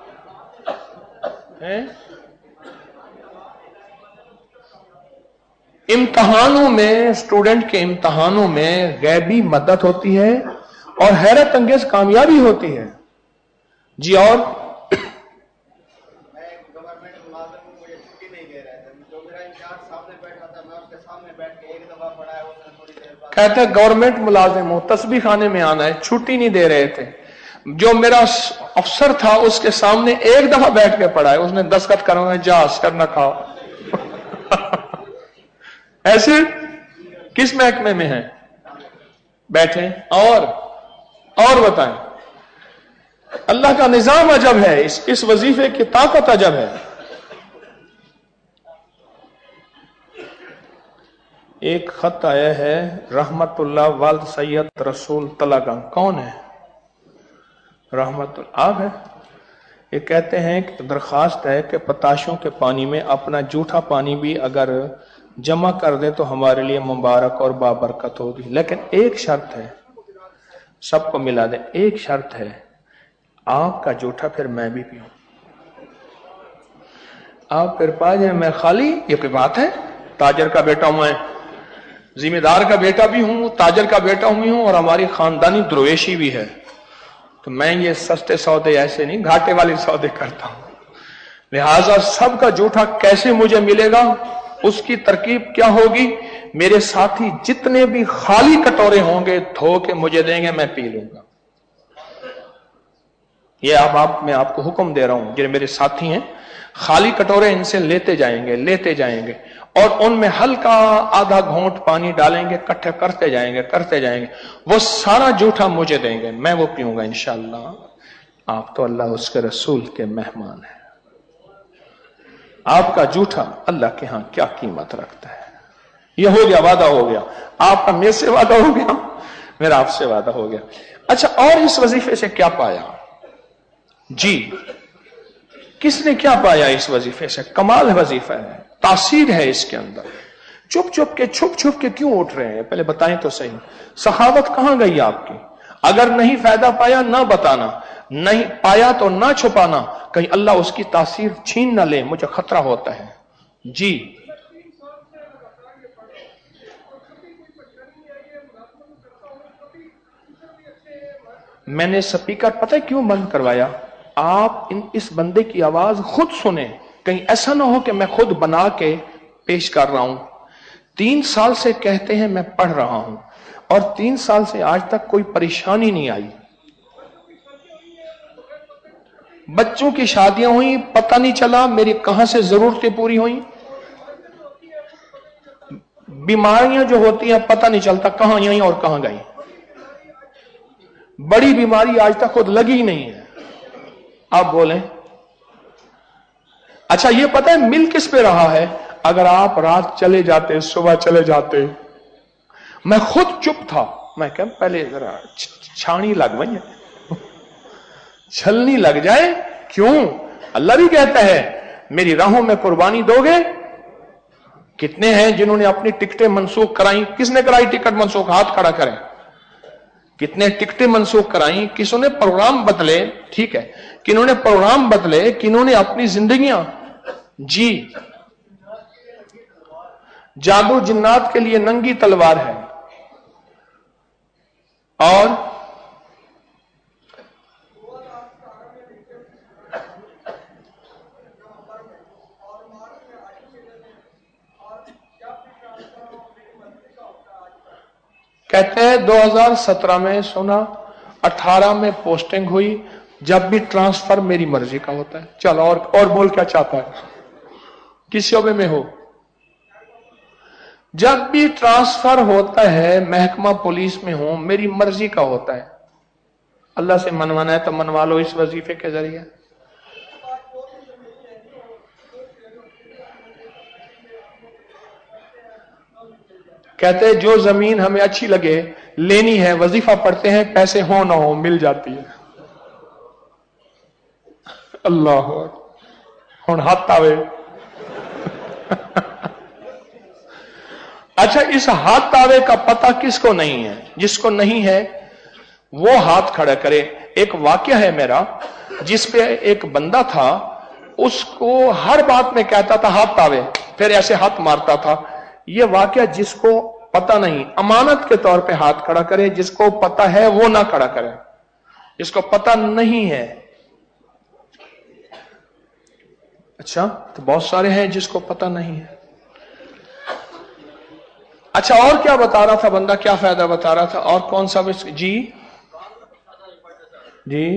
امتحانوں میں, اسٹوڈنٹ کے امتحانوں میں غیبی مدد ہوتی ہے اور حیرت انگیز کامیابی ہوتی ہے. جی اور کہتے ہیں گورنمنٹ ملازم ہوں, تسبیح خانے میں آنا ہے, چھٹی نہیں دے رہے تھے. جو میرا افسر تھا اس کے سامنے 1 دفعہ بیٹھ کے پڑھا ہے, اس نے دستخط کرنا ہے, جاس کرنا کھاؤ. ایسے کس محکمے میں ہیں بیٹھے؟ اور بتائیں. اللہ کا نظام عجب ہے, اس وظیفے کی طاقت عجب ہے. ایک خط آیا ہے, رحمت اللہ والد سید رسول طلگا. کون ہے رحمت اللہ؟ آپ ہے. یہ کہتے ہیں کہ درخواست ہے کہ پتاشوں کے پانی میں اپنا جھوٹا پانی بھی اگر جمع کر دے تو ہمارے لیے مبارک اور بابرکت ہوگی. لیکن ایک شرط ہے, سب کو ملا دیں. ایک شرط ہے, آپ کا جھوٹا پھر میں بھی پیوں. آپ پھر پا جائیں میں خالی. یہ کوئی بات ہے؟ تاجر کا بیٹا ہوں, میں ذمہ دار کا بیٹا بھی ہوں, تاجر کا بیٹا ہوں, اور ہماری خاندانی درویشی بھی ہے. تو میں یہ سستے سودے ایسے نہیں, گھاٹے والے سودے کرتا ہوں. لہذا سب کا جھوٹا کیسے مجھے ملے گا؟ اس کی ترکیب کیا ہوگی؟ میرے ساتھی جتنے بھی خالی کٹورے ہوں گے دھو کے مجھے دیں گے، میں پی لوں گا۔ یہ میں آپ کو حکم دے رہا ہوں، جو میرے ساتھی ہیں خالی کٹورے ان سے لیتے جائیں گے اور ان میں ہلکا آدھا گھونٹ پانی ڈالیں گے، کٹھے کرتے جائیں گے، وہ سارا جھوٹا مجھے دیں گے، میں وہ پیوں گا انشاءاللہ۔ آپ تو اللہ اس کے رسول کے مہمان ہیں، آپ کا جھوٹا اللہ کے ہاں کیا قیمت رکھتا ہے؟ یہ ہو گیا، وعدہ ہو گیا، آپ کا میرے سے وعدہ ہو گیا، میرا آپ سے وعدہ ہو گیا۔ اچھا، اور اس وظیفے سے کیا پایا؟ جی، کس نے کیا پایا اس وظیفے سے؟ کمال وظیفہ ہے، تاثیر ہے اس کے اندر۔ چھپ چھپ کے کیوں اٹھ رہے ہیں؟ پہلے بتائیں تو صحیح، سخاوت کہاں گئی آپ کی؟ اگر نہیں فائدہ پایا نہ بتانا، نہیں پایا تو نہ چھپانا، کہیں اللہ اس کی تاثیر چھین نہ لے، مجھے خطرہ ہوتا ہے۔ جی، میں نے سپیکر پتہ کیوں بند کروایا؟ آپ اس بندے کی آواز خود سنیں، کہیں ایسا نہ ہو کہ میں خود بنا کے پیش کر رہا ہوں۔ 3 سال سے کہتے ہیں میں پڑھ رہا ہوں، اور 3 سال سے آج تک کوئی پریشانی نہیں آئی۔ بچوں کی شادیاں ہوئیں، پتہ نہیں چلا میری کہاں سے ضرورتیں پوری ہوئیں۔ بیماریاں جو ہوتی ہیں پتہ نہیں چلتا کہاں آئیں اور کہاں گئیں۔ بڑی بیماری آج تک خود لگی ہی نہیں ہے، آپ بولیں۔ اچھا، یہ پتہ ہے مل کس پہ رہا ہے؟ اگر آپ رات چلے جاتے، صبح چلے جاتے، میں خود چپ تھا، میں کہ پہلے ذرا چھانی لگ گئی، چھلنی لگ جائے، کیوں؟ اللہ بھی کہتا ہے میری راہوں میں قربانی دو گے؟ کتنے ہیں جنہوں نے اپنی ٹکٹیں منسوخ کرائیں؟ کس نے کرائی ٹکٹ منسوخ؟ ہاتھ کھڑا کریں۔ کتنے ٹکٹیں منسوخ کرائیں؟ کسوں نے پروگرام بدلے؟ ٹھیک ہے، کنہوں نے پروگرام بدلے، کنہوں نے اپنی زندگیاں۔ جی، جادو جنات کے لیے ننگی تلوار ہے، اور کہتے ہیں 2017 میں سنا، 18 میں پوسٹنگ ہوئی، جب بھی ٹرانسفر میری مرضی کا ہوتا ہے۔ چل اور بول کیا چاہتا ہے؟ کس شعبے میں ہو؟ جب بھی ٹرانسفر ہوتا ہے محکمہ پولیس میں ہوں، میری مرضی کا ہوتا ہے۔ اللہ سے منوانا ہے تو منوا لو اس وظیفے کے ذریعے۔ کہتے جو زمین ہمیں اچھی لگے لینی ہے، وظیفہ پڑھتے ہیں، پیسے ہو نہ ہو مل جاتی ہے۔ اللہ ہن ہاتھ آوے۔ اچھا، اس ہاتھ آوے کا پتہ کس کو نہیں ہے؟ جس کو نہیں ہے وہ ہاتھ کھڑا کرے۔ ایک واقعہ ہے میرا، جس پہ ایک بندہ تھا، اس کو ہر بات میں کہتا تھا ہاتھ آوے، پھر ایسے ہاتھ مارتا تھا۔ یہ واقعہ جس کو پتہ نہیں، امانت کے طور پہ ہاتھ کھڑا کرے، جس کو پتہ ہے وہ نہ کھڑا کرے، جس کو پتہ نہیں ہے۔ اچھا، تو بہت سارے ہیں جس کو پتہ نہیں ہے۔ اچھا، اور کیا بتا رہا تھا بندہ؟ کیا فائدہ بتا رہا تھا؟ اور کون سا؟ جی جی،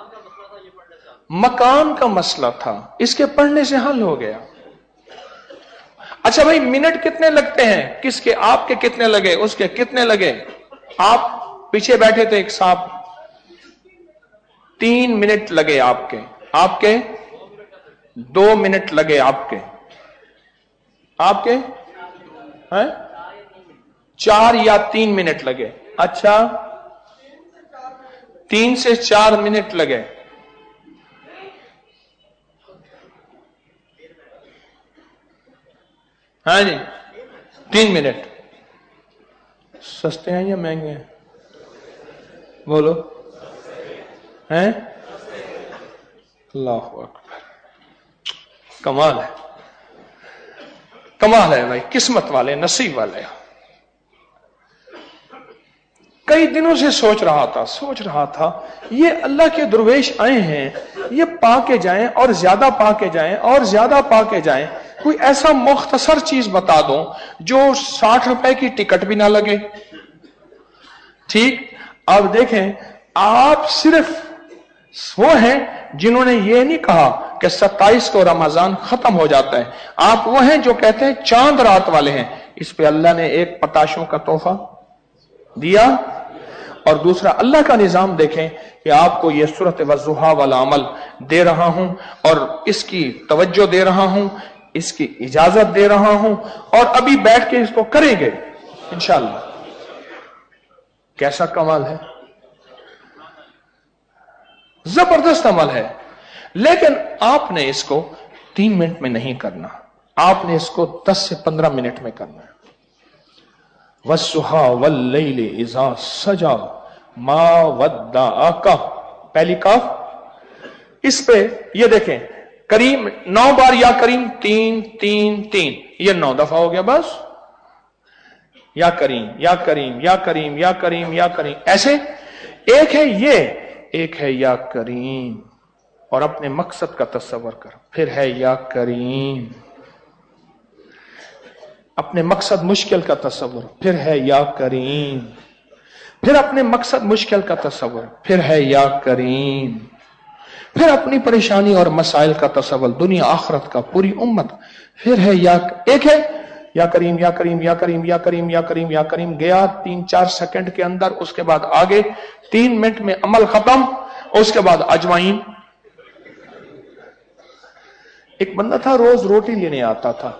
مکان کا مسئلہ تھا، اس کے پڑھنے سے حل ہو گیا۔ اچھا بھائی، منٹ کتنے لگتے ہیں؟ کس کے؟ آپ کے کتنے لگے؟ اس کے کتنے لگے؟ آپ پیچھے بیٹھے تھے ایک صاحب، 3 منٹ لگے آپ کے 2 منٹ لگے آپ کے 4 یا 3 منٹ لگے۔ اچھا، 3 سے 4 منٹ لگے۔ ہاں جی، 3 منٹ۔ سستے ہیں یا مہنگے ہیں؟ بولو، ہیں؟ اللہ اکبر، کمال ہے، کمال ہے بھائی، قسمت والے، نصیب والے۔ کئی دنوں سے سوچ رہا تھا یہ اللہ کے درویش آئے ہیں، یہ پا کے جائیں اور زیادہ پا کے جائیں اور زیادہ پا کے جائیں، کوئی ایسا مختصر چیز بتا دو جو 60 روپے کی ٹکٹ بھی نہ لگے. ٹھیک، اب دیکھیں آپ صرف وہ ہیں جنہوں نے یہ نہیں کہا کہ 27 کو رمضان ختم ہو جاتا ہے، آپ وہ ہیں جو کہتے ہیں چاند رات والے ہیں. اس پہ اللہ نے ایک پتاشوں کا تحفہ دیا. اور دوسرا اللہ کا نظام دیکھیں کہ آپ کو یہ سورۃ والضحیٰ والا عمل دے رہا ہوں اور اس کی توجہ دے رہا ہوں، اس کی اجازت دے رہا ہوں، اور ابھی بیٹھ کے اس کو کریں گے انشاءاللہ. کیسا کمال ہے، زبردست عمل ہے. لیکن آپ نے اس کو 3 منٹ میں نہیں کرنا، آپ نے اس کو 10 سے 15 منٹ میں کرنا ہے. وَالضُّحَىٰ وَاللَّيْلِ إِذَا سَجَىٰ مَا وَدَّعَكَ، پہلی کاف. اس پہ یہ دیکھیں کریم 9 بار یا کریم 3 3 3، یہ 9 دفعہ ہو گیا بس. یا کریم یا کریم یا کریم یا کریم یا کریم، ایسے ایک ہے یہ، ایک ہے یا کریم، اور اپنے مقصد کا تصور کر. پھر ہے یا کریم، اپنے مقصد مشکل کا تصور. پھر ہے یا کریم، پھر اپنے مقصد مشکل کا تصور. پھر ہے یا کریم، پھر اپنی پریشانی اور مسائل کا تصور، دنیا آخرت کا، پوری امت. پھر ہے یا ایک ہے یا کریم یا کریم یا کریم یا کریم یا کریم یا کریم، گیا 3-4 سیکنڈ کے اندر. اس کے بعد آگے 3 منٹ میں عمل ختم. اس کے بعد اجوائن. ایک بندہ تھا روز روٹی لینے آتا تھا،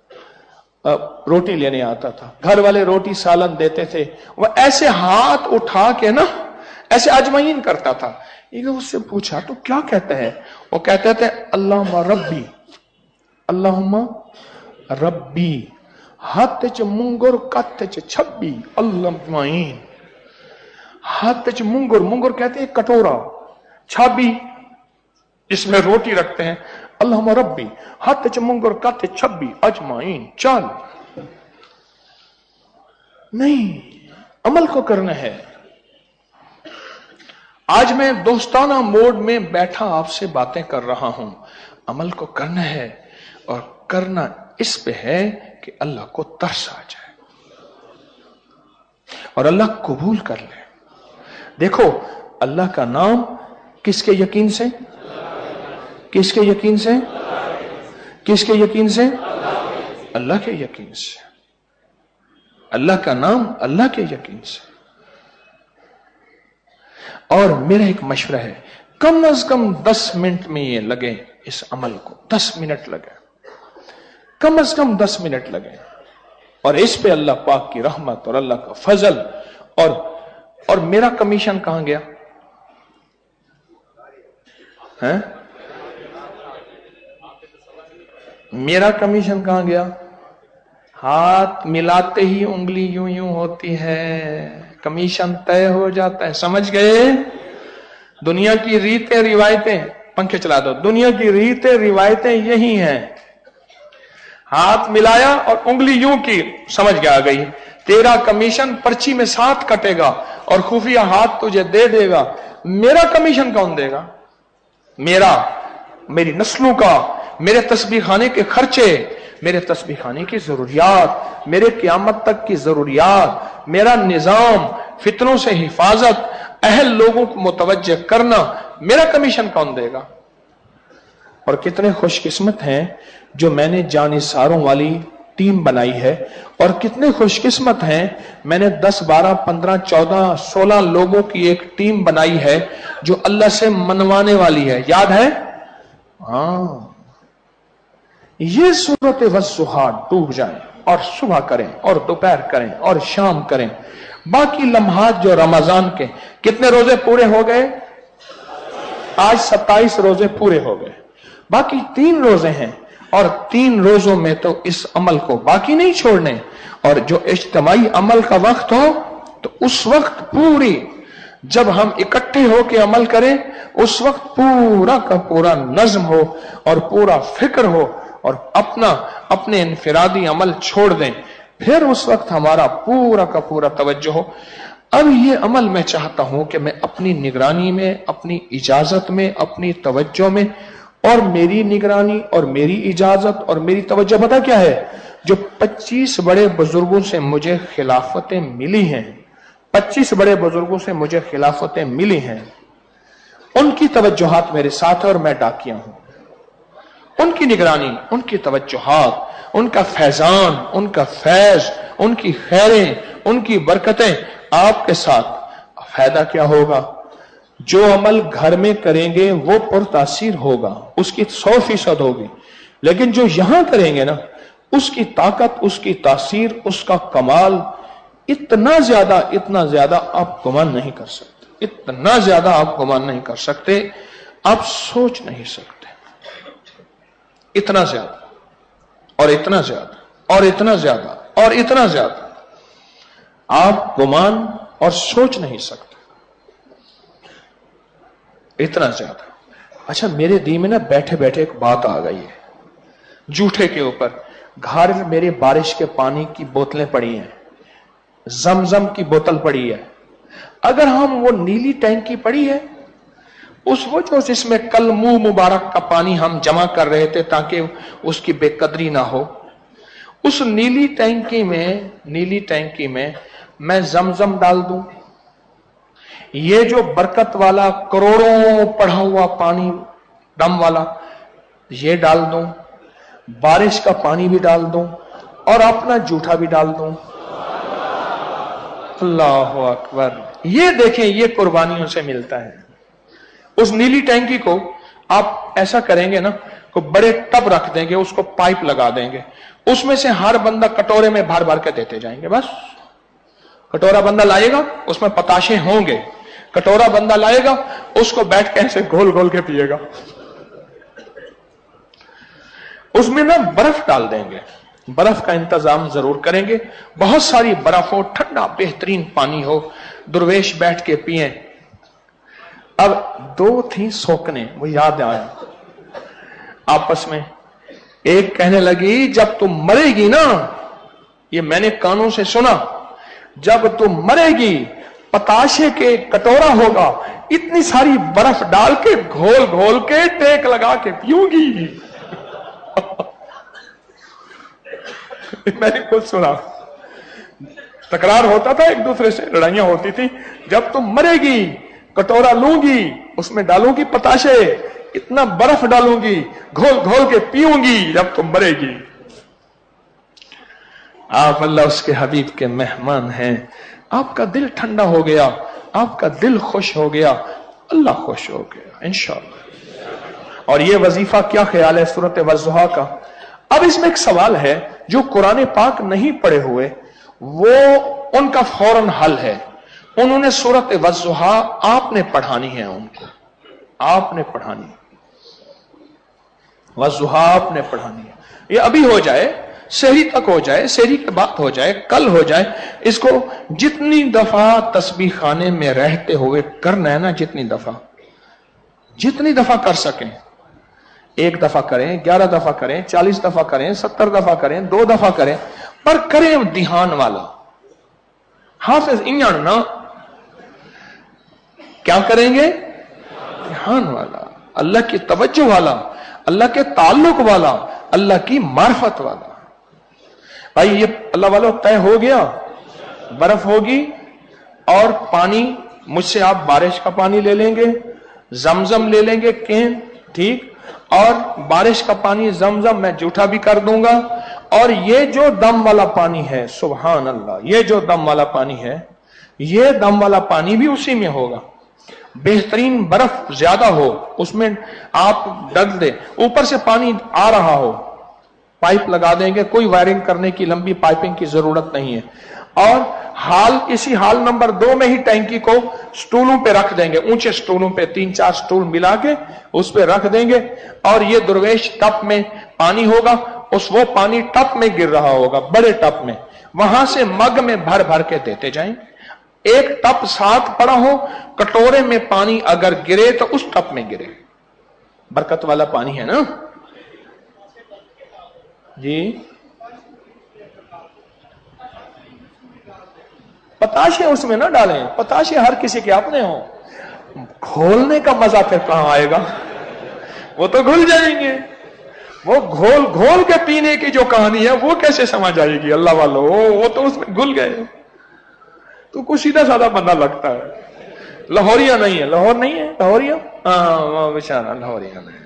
گھر والے روٹی سالن دیتے تھے، وہ ایسے ہاتھ اٹھا کے نا ایسے اجمعین کرتا تھا. اس سے پوچھا تو کیا کہتا ہے؟ وہ کہتے تھے اللہم ربی، اللہم ربی، ہاتھ چ منگر کت چ چھبی اجمعین. ہاتھ چ منگر، منگر کہتے ہیں کٹورا، چھبی جس میں روٹی رکھتے ہیں. اللہم ربی ہاتھ چ منگر کت چھبی اجمعین. چل نہیں، عمل کو کرنا ہے. آج میں دوستانہ موڈ میں بیٹھا آپ سے باتیں کر رہا ہوں، عمل کو کرنا ہے، اور کرنا اس پہ ہے کہ اللہ کو ترس آ جائے اور اللہ قبول کر لے. دیکھو اللہ کا نام کس کے یقین سے، کس کے یقین سے، کس کے یقین سے؟ اللہ کے یقین سے. اللہ کا نام اللہ کے یقین سے. اور میرا ایک مشورہ ہے، کم از کم 10 منٹ میں یہ لگے، اس عمل کو 10 منٹ لگے، کم از کم 10 منٹ لگے. اور اس پہ اللہ پاک کی رحمت اور اللہ کا فضل. اور میرا کمیشن کہاں گیا؟ میرا کمیشن کہاں گیا؟ ہاتھ ملاتے ہی انگلی یوں یوں ہوتی ہے، کمیشن طے ہو جاتا ہے. سمجھ گئے؟ دنیا کی ریتیں روایتیں، پنکھے چلا دو، دنیا کی ریتیں روایتیں یہی ہیں. ہاتھ ملایا اور انگلی یوں کی، سمجھ گیا آ گئی، تیرا کمیشن پرچی میں ساتھ کٹے گا اور خفیہ ہاتھ تجھے دے دے گا. میرا کمیشن کون دے گا؟ میرا، میری نسلوں کا، میرے تسبیح خانے کے خرچے، میرے تسبیح خانے کی ضروریات، میرے قیامت تک کی ضروریات، میرا نظام، فتنوں سے حفاظت، اہل لوگوں کو متوجہ کرنا، میرا کمیشن کون دے گا؟ اور کتنے خوش قسمت ہیں جو میں نے جانثاروں والی ٹیم بنائی ہے، اور کتنے خوش قسمت ہیں میں نے 10 12 15 14 16 لوگوں کی ایک ٹیم بنائی ہے جو اللہ سے منوانے والی ہے. یاد ہے؟ ہاں، یہ سورۃ والضحیٰ ڈوب جائیں اور صبح کریں اور دوپہر کریں اور شام کریں. باقی لمحات جو رمضان کے، کتنے روزے پورے ہو گئے؟ آج 27 روزے پورے ہو گئے. باقی 3 روزے ہیں، اور 3 روزوں میں تو اس عمل کو باقی نہیں چھوڑنے. اور جو اجتماعی عمل کا وقت ہو تو اس وقت پوری، جب ہم اکٹھے ہو کے عمل کریں اس وقت پورا کا پورا نظم ہو اور پورا فکر ہو، اور اپنے انفرادی عمل چھوڑ دیں. پھر اس وقت ہمارا پورا کا پورا توجہ ہو. अब ये अमल मैं चाहता हूं कि मैं अपनी निगरानी में, अपनी इजाजत में, अपनी तवज्जो में, और मेरी निगरानी और मेरी इजाजत और मेरी तवज्जो पता क्या है? जो 25 बड़े बुजुर्गों से मुझे खिलाफतें मिली हैं, 25 बड़े बुजुर्गों से मुझे खिलाफतें मिली हैं, उनकी तवज्जोहात मेरे साथ है और मैं डाकिया हूं। उनकी निगरानी, उनकी तवज्जोहात, उनका फैजान, उनका फैज, उनकी खैरें, उनकी बरकतें आपके साथ। फायदा क्या होगा? जो अमल घर में करेंगे वो पुरतासीर होगा, उसकी 100% होगी, लेकिन जो यहां करेंगे ना, उसकी ताकत, उसकी तासीर, उसका कमाल इतना ज्यादा आप गुमान नहीं कर सकते, इतना ज्यादा आप गुमान नहीं कर सकते, आप सोच नहीं सकते। इतना ज्यादा और इतना ज्यादा और इतना ज्यादा और इतना ज्यादा आप गुमान और सोच नहीं सकते, इतना ज्यादा। अच्छा, मेरे दिल में ना बैठे बैठे एक बात आ गई है, जूठे के ऊपर। घर मेरे बारिश के पानी की बोतलें पड़ी हैं, जमजम की बोतल पड़ी है। अगर हम वो नीली टैंकी पड़ी है, वो जो जिसमें कल मुंह मुबारक का पानी हम जमा कर रहे थे ताकि उसकी बेकदरी ना हो, उस नीली टैंकी में मैं जमजम डाल दूं, ये जो बरकत वाला करोड़ों पड़ा हुआ पानी दम वाला ये डाल दूं, बारिश का पानी भी डाल दूं और अपना जूठा भी डाल दूं। अल्लाह अकबर। ये देखें, ये कुर्बानियों से मिलता है। उस नीली टैंकी को आप ऐसा करेंगे ना, को बड़े टब रख देंगे, उसको पाइप लगा देंगे, उसमें से हर बंदा कटोरे में भर भर के देते जाएंगे। बस कटोरा बंदा लाएगा, उसमें पताशे होंगे, कटोरा बंदा लाएगा, उसको बैठ के ऐसे घोल घोल के पिएगा। उसमें ना बर्फ डाल देंगे, बर्फ का इंतजाम जरूर करेंगे, बहुत सारी बर्फ हो, ठंडा बेहतरीन पानी हो, दुर्वेश बैठ के पिए। अब दो थी सोकने, वो याद आया आपस में। एक कहने लगी, जब तुम मरेगी ना, ये मैंने कानों से सुना, जब तुम मरेगी पताशे के कटोरा होगा, इतनी सारी बर्फ डाल के घोल घोल के टेक लगा के पीऊंगी। मैंने खुद सुना, तकरार होता था एक दूसरे से, लड़ाइयां होती थी। जब तुम मरेगी कटोरा लूंगी, उसमें डालूंगी पताशे, इतना बर्फ डालूंगी, घोल घोल के पीऊंगी जब तुम मरेगी। आप अल्लाह उसके हबीब के मेहमान हैं, आपका दिल ठंडा हो गया, आपका दिल खुश हो गया, अल्लाह खुश हो गया इंशाअल्लाह। और ये वजीफा क्या ख्याल है सूरत वज़्ज़ुहा का? अब इसमें एक सवाल है, जो कुरान पाक नहीं पढ़े हुए वो उनका फौरन हल है। उन्होंने सूरत वज़्ज़ुहा आपने पढ़ानी है, उनको आपने पढ़ानी, वज़्ज़ुहा आपने पढ़ानी है। ये अभी हो जाए, सहरी तक हो जाए, सहरी के बाद हो जाए, कल हो जाए, इसको जितनी दफा तस्बीह खाने में रहते हुए करना है ना, जितनी दफा कर सकें, 1 दफा करें, 11 दफा करें, 40 दफा करें, 70 दफा करें, 2 दफा करें, पर करें ध्यान वाला। हाफिज इंजन ना, क्या करेंगे? ध्यान वाला, अल्लाह की तवज्जो वाला, अल्लाह के ताल्लुक वाला, अल्लाह की मार्फत वाला। भाई ये अल्लाह वाला तय हो गया, बर्फ होगी और पानी मुझसे आप बारिश का पानी ले लेंगे, जमजम ले लेंगे कैन, ठीक, और बारिश का पानी जमजम मैं जूठा भी कर दूंगा, और ये जो दम वाला पानी है, सुभान अल्लाह, ये जो दम वाला पानी है, ये दम वाला पानी भी उसी में होगा। बेहतरीन बर्फ ज्यादा हो, उसमें आप डग दे, ऊपर से पानी आ रहा हो, पाइप लगा देंगे, कोई वायरिंग करने की लंबी पाइपिंग की जरूरत नहीं है। और इसी हाल नंबर 2 में ही टैंकी को स्टूलों पे रख देंगे, ऊंचे स्टूलों पे 3-4 स्टूल मिला के उस पे रख देंगे, और ये दुर्वेश टप में पानी होगा, वो पानी टप में गिर रहा होगा, बड़े टप में, वहां से मग में भर भर के देते जाएंगे। एक टप साथ पड़ा हो, कटोरे में पानी अगर गिरे तो उस टप में गिरे, बरकत वाला पानी है ना जी। पताशे उसमें ना डालें, पताशे हर किसी के अपने हों। घोलने का मजा फिर कहां आएगा, वो तो घुल जाएंगे। वो घोल घोल के पीने की जो कहानी है वो कैसे समझ आएगी अल्लाह वालों, वो तो उसमें घुल गए। तो कुछ सीधा साधा बंदा लगता है। लाहौरिया नहीं है, लाहौर नहीं है, लाहौरिया, हाँ बेचारा लाहौरिया नहीं,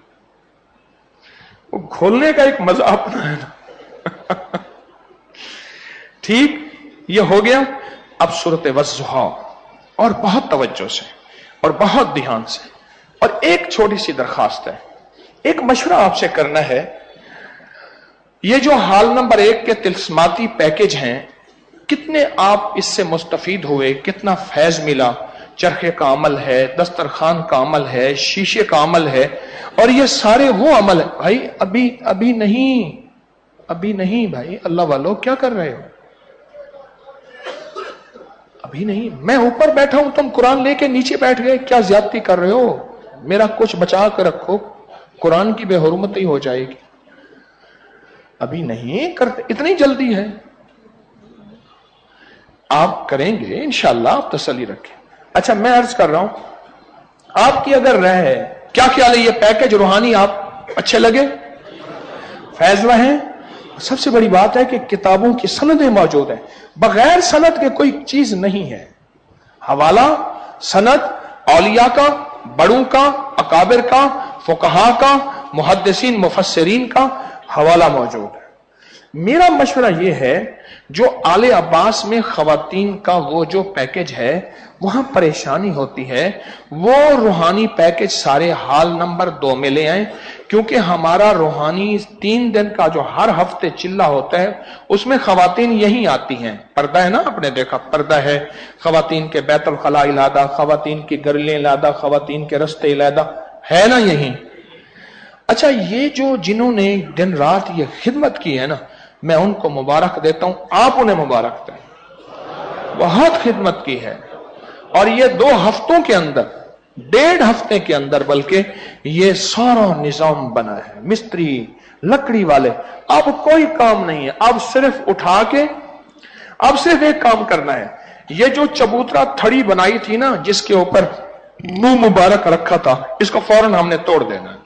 वो घोलने का एक मजा अपना है ना। ठीक, ये हो गया। अब सूरत वज़्ज़ुहा, और बहुत तवज्जो से और बहुत ध्यान से, और एक छोटी सी दरखास्त है, एक मशवरा आपसे करना है। ये जो हाल नंबर 1 के तिल्स्माती पैकेज हैं, कितने आप इससे मुस्तफीद हुए, कितना फैज मिला। चरखे का अमल है, दस्तरखान का अमल है, शीशे का अमल है, और ये सारे वो अमल है। भाई अभी नहीं भाई, अल्लाह वालों क्या कर रहे हो, अभी नहीं। मैं ऊपर बैठा हूं, तुम कुरान लेके नीचे बैठ गए, क्या ज्यादती कर रहे हो, मेरा कुछ बचा कर रखो, कुरान की बेहुरमती हो जाएगी। अभी नहीं करते, इतनी जल्दी है। आप करेंगे इंशाअल्लाह, आप तसल्ली रखें। अच्छा, मैं अर्ज कर रहा हूं, आपकी अगर राय है, क्या ख्याल है, ये पैकेज रूहानी आप अच्छे लगे, फैसला है? सबसे बड़ी बात है कि किताबों की सनदें मौजूद हैं, बगैर सनद के कोई चीज नहीं है। हवाला, सनद, औलिया का, बड़ों का, अकाबिर का, फुकहा का, मुहद्दिसीन मुफस्सिरीन का हवाला मौजूद है। मेरा मशवरा यह है, जो आले अब्बास में खवातीन का वो जो पैकेज है, वहां परेशानी होती है, वो रूहानी पैकेज सारे हाल नंबर 2 में ले आए, क्योंकि हमारा रूहानी 3 दिन का जो हर हफ्ते चिल्ला होता है, उसमें खवातीन यही आती हैं। पर्दा है ना, आपने देखा पर्दा है, खवातीन के बैतुल खला इलादा, खवातीन की गरलें इलादा, खवातीन के रस्ते इलादा, है ना यही। अच्छा, ये जो जिन्होंने दिन रात ये खिदमत की है ना, मैं उनको मुबारक देता हूं, आप उन्हें मुबारक दें, बहुत खिदमत की है। और ये 2 हफ्तों के अंदर, 1.5 हफ्ते के अंदर बल्कि, ये सारा निजाम बना है। मिस्त्री, लकड़ी वाले, अब कोई काम नहीं है, अब सिर्फ उठा के, अब सिर्फ एक काम करना है। ये जो चबूतरा थड़ी बनाई थी ना, जिसके ऊपर मुंह मुबारक रखा था, इसको फौरन हमने तोड़ देना है,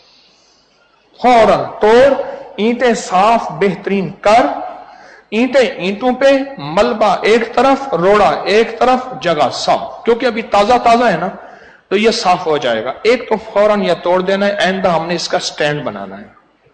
फौरन तोड़, ईंटें साफ बेहतरीन कर, ईंटें ईंटों पे, मलबा एक तरफ, रोड़ा एक तरफ, जगह साफ, क्योंकि अभी ताजा ताजा है ना, तो ये साफ हो जाएगा। एक तो फौरन ये तोड़ देना है, आइंदा हमने इसका स्टैंड बनाना है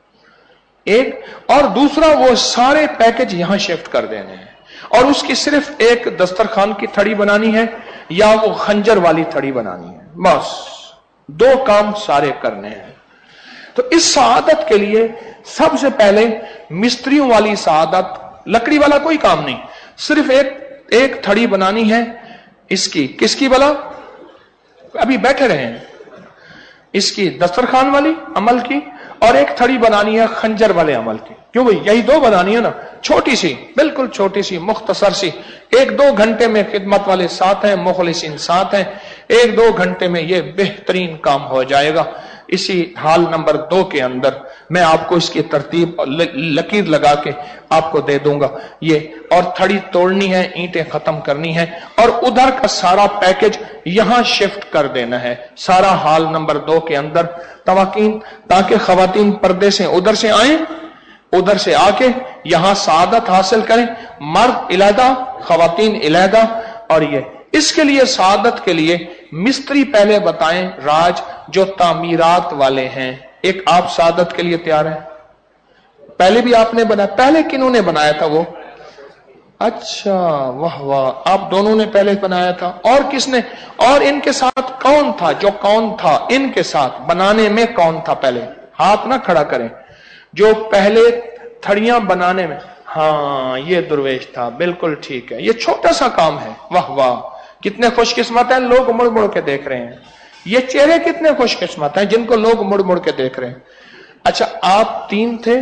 एक, और दूसरा वो सारे पैकेज यहां शिफ्ट कर देने हैं, और उसकी सिर्फ एक दस्तरखान की थड़ी बनानी है, या वो खंजर वाली थड़ी बनानी है, बस 2 काम सारे करने हैं। तो इस सआदत के लिए सबसे पहले मिस्त्रियों वाली सआदत, लकड़ी वाला कोई काम नहीं, सिर्फ एक थड़ी बनानी है। इसकी किसकी भला, अभी बैठे रहे हैं, इसकी दस्तरखान वाली अमल की, और एक थड़ी बनानी है खंजर वाले अमल की। क्यों भाई, यही 2 बनानी है ना, छोटी सी, बिल्कुल छोटी सी, मुख्तसर सी। 1-2 घंटे में खिदमत वाले साथ हैं, मुखलिसीन साथ हैं, 1-2 घंटे में ये बेहतरीन काम हो जाएगा। इसी हाल नंबर 2 के अंदर मैं आपको इसकी तरतीब लकीर लगा के आपको दे दूंगा ये, और थड़ी तोड़नी है, ईंटें खत्म करनी है, और उधर का सारा पैकेज यहां शिफ्ट कर देना है, सारा हाल नंबर 2 के अंदर तवाकीन, ताकि खवातीन पर्दे से उधर से आए, उधर से आके यहां सादत हासिल करें, मर्द इलादा, खवातीन इलादा। और ये इसके लिए, सादत के लिए मिस्त्री पहले बताएं, राज जो तामीरात वाले हैं। एक आप सादत के लिए तैयार हैं? पहले भी आपने बनाया, पहले किन्होंने बनाया था वो? अच्छा, वाह वाह, आप दोनों ने पहले बनाया था, और किसने, और इनके साथ कौन था, जो कौन था इनके साथ बनाने में, कौन था पहले? हाथ ना खड़ा करें, जो पहले थड़ियां बनाने में, हाँ ये दुर्वेश था, बिल्कुल ठीक है, ये छोटा सा काम है। वाह वाह, कितने खुशकिस्मत हैं, लोग मुड़ मुड़ के देख रहे हैं, ये चेहरे कितने खुशकिस्मत हैं जिनको लोग मुड़ मुड़ के देख रहे हैं। अच्छा, आप 3 थे,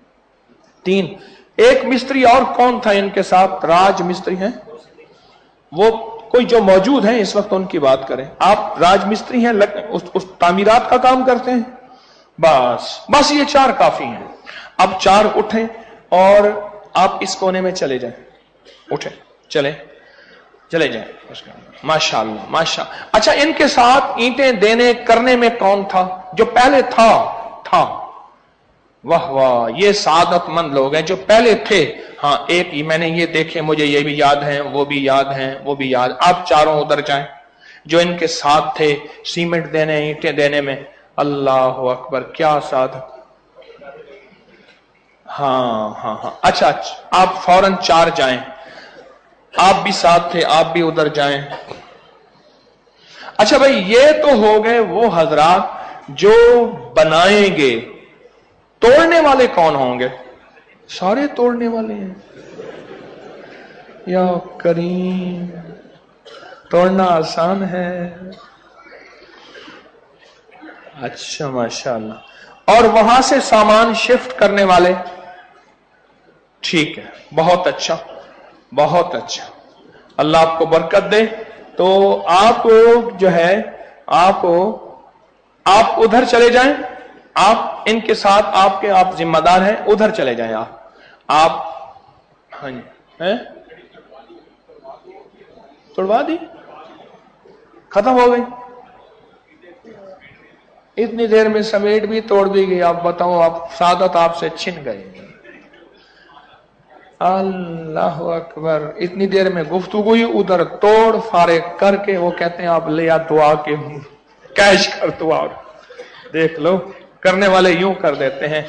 3, एक मिस्त्री और कौन था इनके साथ? राज मिस्त्री हैं वो, कोई जो मौजूद हैं इस वक्त उनकी बात करें। आप राज मिस्त्री हैं, उस तामीरात का काम करते हैं, बस ये 4 काफी हैं। अब 4 उठें और आप इस कोने में चले जाएं, उठें, चलें। چلے جائیں ماشاء اللہ ماشاء. اچھا ان کے ساتھ اینٹیں دینے کرنے میں کون تھا جو پہلے تھا؟ واہ واہ، یہ سعادت مند لوگ ہیں جو پہلے تھے. ہاں ایک میں نے یہ دیکھے، مجھے یہ بھی یاد ہیں، وہ بھی یاد ہیں، وہ بھی یاد. آپ چاروں ادھر جائیں جو ان کے ساتھ تھے سیمنٹ دینے اینٹیں دینے میں. اللہ اکبر، کیا سعادت. ہاں. اچھا آپ فوراً چار جائیں، آپ بھی ساتھ تھے، آپ بھی ادھر جائیں. اچھا بھائی یہ تو ہو گئے وہ حضرات جو بنائیں گے. توڑنے والے کون ہوں گے؟ سارے توڑنے والے ہیں. یا کریم، توڑنا آسان ہے. اچھا ماشاء اللہ. اور وہاں سے سامان شفٹ کرنے والے؟ ٹھیک ہے، بہت اچھا بہت اچھا، اللہ آپ کو برکت دے. تو آپ جو ہے آپ ادھر چلے جائیں، آپ ان کے ساتھ آپ ذمہ دار ہیں، ادھر چلے جائیں. آپ ہاں جی توڑوا دی، ختم ہو گئی. اتنی دیر میں سمیٹ بھی توڑ بھی گئی. آپ بتاؤ، آپ سعادت آپ سے چھن گئی. اللہ اکبر، اتنی دیر میں گفتگو ہی ادھر توڑ فارغ کر کے وہ کہتے ہیں آپ لے آ دعا کے کیش کر دعا. دیکھ لو کرنے والے یوں کر دیتے ہیں.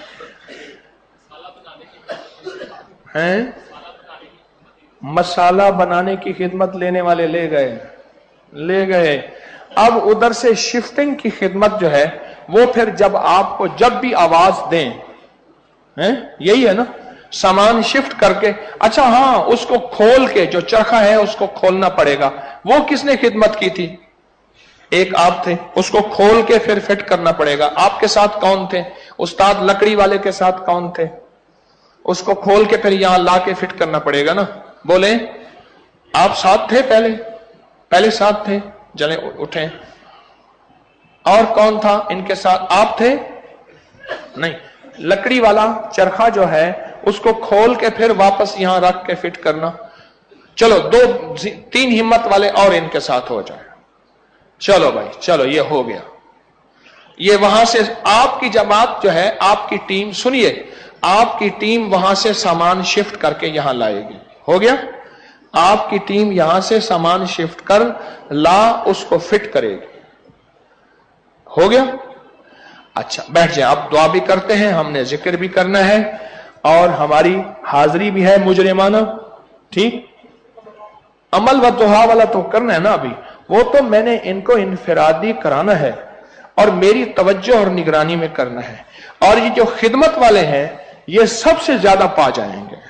مسالہ بنانے کی خدمت لینے والے لے گئے. اب ادھر سے شفٹنگ کی خدمت جو ہے وہ پھر جب آپ کو جب بھی آواز دیں، یہی ہے نا، سامان شفٹ کر کے. اچھا ہاں، اس کو کھول کے جو چرخہ ہے اس کو کھولنا پڑے گا. وہ کس نے خدمت کی تھی؟ ایک آپ تھے. اس کو کھول کے پھر فٹ کرنا پڑے گا. آپ کے ساتھ کون تھے؟ استاد لکڑی والے کے ساتھ کون تھے؟ اس کو کھول کے پھر یہاں لا کے فٹ کرنا پڑے گا نا. بولیں آپ ساتھ تھے؟ پہلے ساتھ تھے، چلیں اٹھیں. اور کون تھا ان کے ساتھ؟ آپ تھے؟ نہیں. لکڑی والا چرخہ جو ہے اس کو کھول کے پھر واپس یہاں رکھ کے فٹ کرنا. چلو تین ہمت والے اور ان کے ساتھ ہو جائے. چلو بھائی چلو، یہ ہو گیا. یہ وہاں سے آپ کی جماعت جو ہے، آپ کی ٹیم، سنیے، آپ کی ٹیم وہاں سے سامان شفٹ کر کے یہاں لائے گی. ہو گیا؟ آپ کی ٹیم یہاں سے سامان شفٹ کر اس کو فٹ کرے گی. ہو گیا؟ اچھا بیٹھ جائیں. آپ دعا بھی کرتے ہیں، ہم نے ذکر بھی کرنا ہے اور ہماری حاضری بھی ہے مجرمانہ. ٹھیک، عمل و دعا والا تو کرنا ہے نا. ابھی وہ تو میں نے ان کو انفرادی کرانا ہے اور میری توجہ اور نگرانی میں کرنا ہے. اور یہ جو خدمت والے ہیں یہ سب سے زیادہ پا جائیں گے.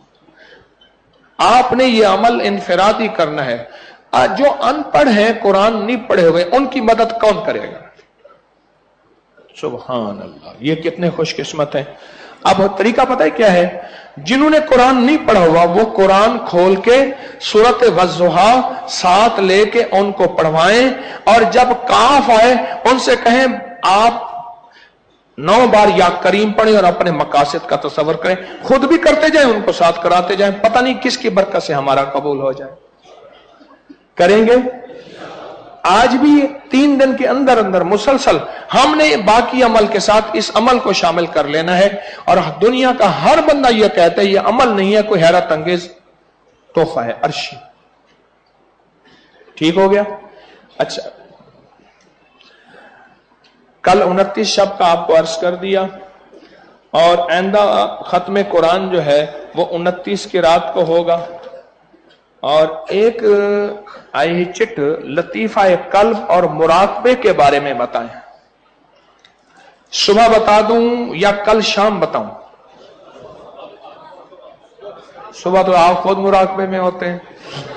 آپ نے یہ عمل انفرادی کرنا ہے. جو ان پڑھ ہیں، قرآن نہیں پڑھے ہوئے، ان کی مدد کون کرے گا؟ سبحان اللہ، یہ کتنے خوش قسمت ہیں. اب طریقہ پتہ ہے کیا ہے؟ جنہوں نے قرآن نہیں پڑھا ہوا وہ قرآن کھول کے سورۃ والضحیٰ ساتھ لے کے ان کو پڑھوائیں، اور جب کاف آئے ان سے کہیں آپ 9 بار یا کریم پڑھیں اور اپنے مقاصد کا تصور کریں. خود بھی کرتے جائیں، ان کو ساتھ کراتے جائیں. پتہ نہیں کس کی برکت سے ہمارا قبول ہو جائے. کریں گے آج بھی 3 دن کے اندر اندر مسلسل. ہم نے باقی عمل کے ساتھ اس عمل کو شامل کر لینا ہے. اور دنیا کا ہر بندہ یہ کہتا ہے یہ عمل نہیں ہے، کوئی حیرت انگیز تحفہ ہے عرشی. ٹھیک ہو گیا؟ اچھا، کل 29 شب کا آپ کو عرض کر دیا، اور آئندہ ختم قرآن جو ہے وہ 29 کی رات کو ہوگا. اور ایک آئی چٹ لطیفہ قلب اور مراقبے کے بارے میں بتائیں. صبح بتا دوں یا کل شام بتاؤں؟ صبح تو آپ خود مراقبے میں ہوتے ہیں.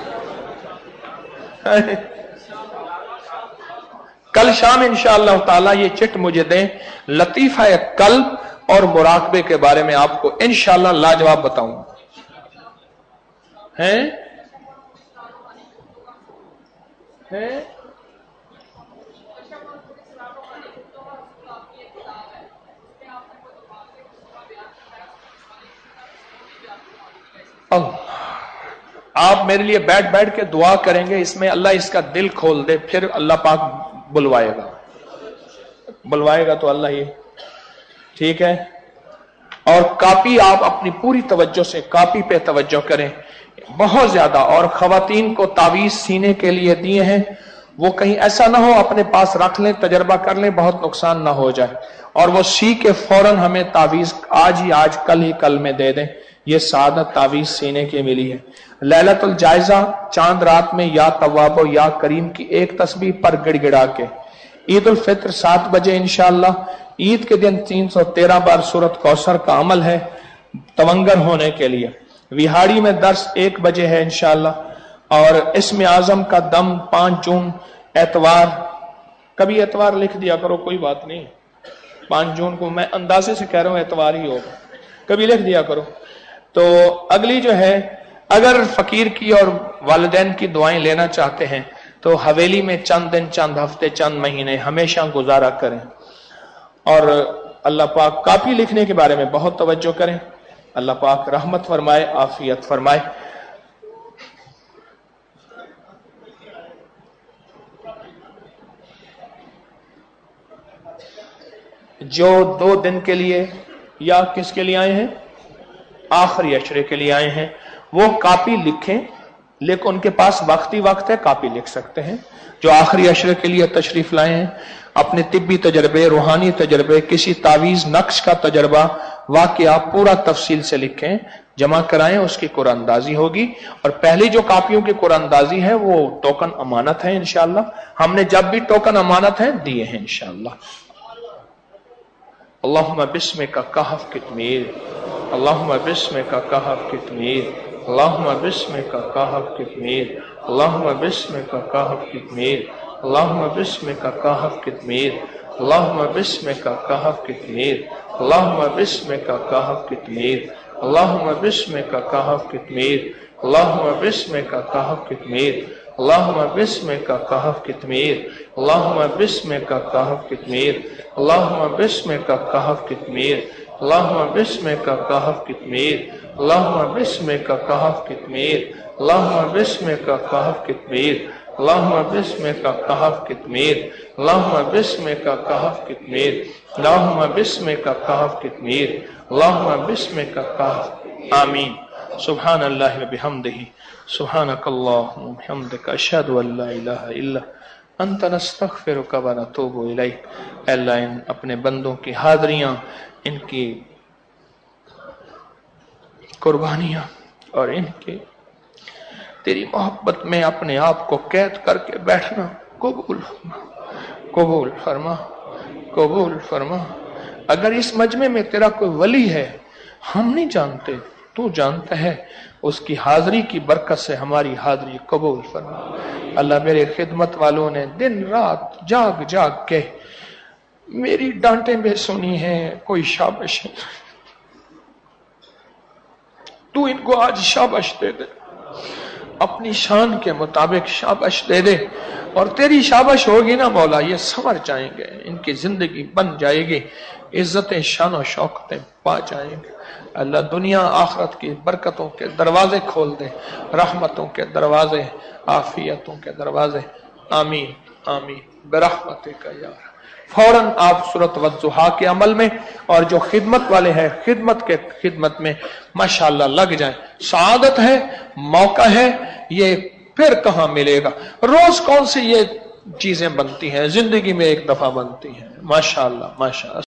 کل شام انشاءاللہ تعالی یہ چٹ مجھے دیں، لطیفہ قلب اور مراقبے کے بارے میں آپ کو انشاءاللہ لاجواب بتاؤں. ہیں اللہ आप मेरे लिए बैठ बैठ के दुआ करेंगे, इसमें अल्लाह इसका दिल खोल दे, फिर अल्लाह पाक बुलवाएगा तो अल्लाह ही, ठीक है। और कापी आप अपनी पूरी तवज्जो से कापी पे तवज्जो करें बहुत ज्यादा। और खवातीन को तावीज सीने के लिए दिए हैं, वो कहीं ऐसा ना हो अपने पास रख लें, तजर्बा कर लें, बहुत नुकसान ना हो जाए, और वो सी के फौरन हमें तावीज आज ही आज कल ही कल में दे दें। ये सादत तावीज सीने के मिली है। लैलतुल जायजा चांद रात में या तवाबो या करीम की एक तस्बीह पर गिड़गिड़ा के। ईद उल फित्र 7 बजे इंशाअल्लाह। ईद के दिन 313 बार सूरत कौसर का अमल है तवंगर होने के लिए। विहाड़ी में दर्स 1 बजे है इंशाअल्लाह। और इसमें आजम का दम 5 जून एतवार, कभी एतवार लिख दिया करो, कोई बात नहीं, 5 जून को मैं अंदाजे से कह रहा हूं एतवार ही होगा, कभी लिख दिया करो। तो अगली जो है, अगर फकीर की और वालिदैन की दुआएं लेना चाहते हैं तो हवेली में चंद दिन, चंद हफ्ते, चंद महीने हमेशा गुजारा करें। और अल्लाह पाक काफी लिखने के बारे में बहुत तवज्जो करें। अल्लाह पाक रहमत फरमाए, आफियत फरमाए। जो 2 दिन के लिए या किसके लिए आए हैं, आखिरी अशरे के लिए आए हैं, वो कापी लिखें, लेकिन उनके पास वक्ती वक्त है, कापी लिख सकते हैं। जो आखिरी अशरे के लिए तशरीफ लाए हैं, अपने तिब्बी तजर्बे, रूहानी तजर्बे, किसी तावीज नक्श का तजर्बा, वाकया पूरा तफसील से लिखें, जमा कराएं, उसकी कुरानंदाजी होगी। और पहली जो कापियों की कुरानंदाजी है वो टोकन अमानत है इंशाअल्लाह। हमने जब भी टोकन अमानत है दिए हैं इंशाअल्लाह। अल्लाहुम्मा बिस्मिका कहफ कितमीर, अल्लाहुम्मा बिस्मिका कहफ कितमीर, अल्लाहुम्मा बिस्मिका कहफ कितमीर, अल्लाहुम्मा बिस्मिका कहफ कितमीर, अल्लाहुम्मा बिस्मिका कहफ कितमीर, अल्लाहुम्मा बिस्मिका कहफ कितमीर, अल्लाहुम्मा बिस्मिका कहफ कितमीर, अल्लाहुम्मा बिस्मिका कहफ कितमीर, अल्लाहुम्मा बिस्मिका कहफ कितमीर, अल्लाहुम्मा बिस्मिका कहफ कितमीर, अल्लाहुम्मा बिस्मिका कहफ कितमीर, अल्लाहुम्मा बिस्मिका कहफ कितमीर, अल्लाहुम्मा बिस्मिका कहफ कितमीर, अल्लाहुम्मा बिस्मिका कहफ कितमीर, अल्लाहुम्मा बिस्मिका कहफ कितमीर, अल्लाहुम्मा बिस्मिका कहफ कितमीर, अल्लाहुम्मा बिस्मिका कहफ कितमीर, अल्लाहुम्मा बिस्मिका कहफ कितमीर, अल्लाहुम्मा बिस्मिका कहफ। आमीन। सुब्हानल्लाहि व बिहम्दिही, सुब्हानकल्लाहुम्मा व बिहम्दिका, अशहदु अल्ला इलाहा इल्ला अंता नस्तगफिरुका व नतूबु इलैक। अल्लाह इन अपने बंदों की हाज़रियां, इनकी कुर्बानियां और इनके तेरी मोहब्बत में अपने आप को कैद करके बैठना कबूल फरमा, कबूल फरमा, कबूल फरमा। अगर इस मजमे में तेरा कोई वली है, हम नहीं जानते, तू जानता है, उसकी हाजिरी की बरकत से हमारी हाजिरी कबूल फरमा। अल्लाह मेरे खिदमत वालों ने दिन रात जाग जाग के मेरी डांटें भी सुनी है, कोई शाबाश, तू इनको आज शाबाश दे दे, अपनी शान के मुताबिक शाबाश दे दे। और तेरी शाबाश होगी ना मौला, ये संवर जाएंगे, इनकी जिंदगी बन जाएगी, इज्जतें, शान और शौकतें पा जाएंगे। अल्लाह दुनिया आखिरत की बरकतों के दरवाजे खोल दे, रहमतों के दरवाजे, आफियतों के दरवाजे। आमीन आमीन बिरहमतिका या रब। फौरन आप सूरत वज़्ज़ुहा के अमल में, और जो खिदमत वाले हैं खिदमत में माशाअल्लाह लग जाएं। सआदत है, मौका है, ये फिर कहां मिलेगा। रोज कौन सी ये चीजें बनती हैं, जिंदगी में एक दफा बनती हैं। माशाअल्लाह माशाअल्लाह।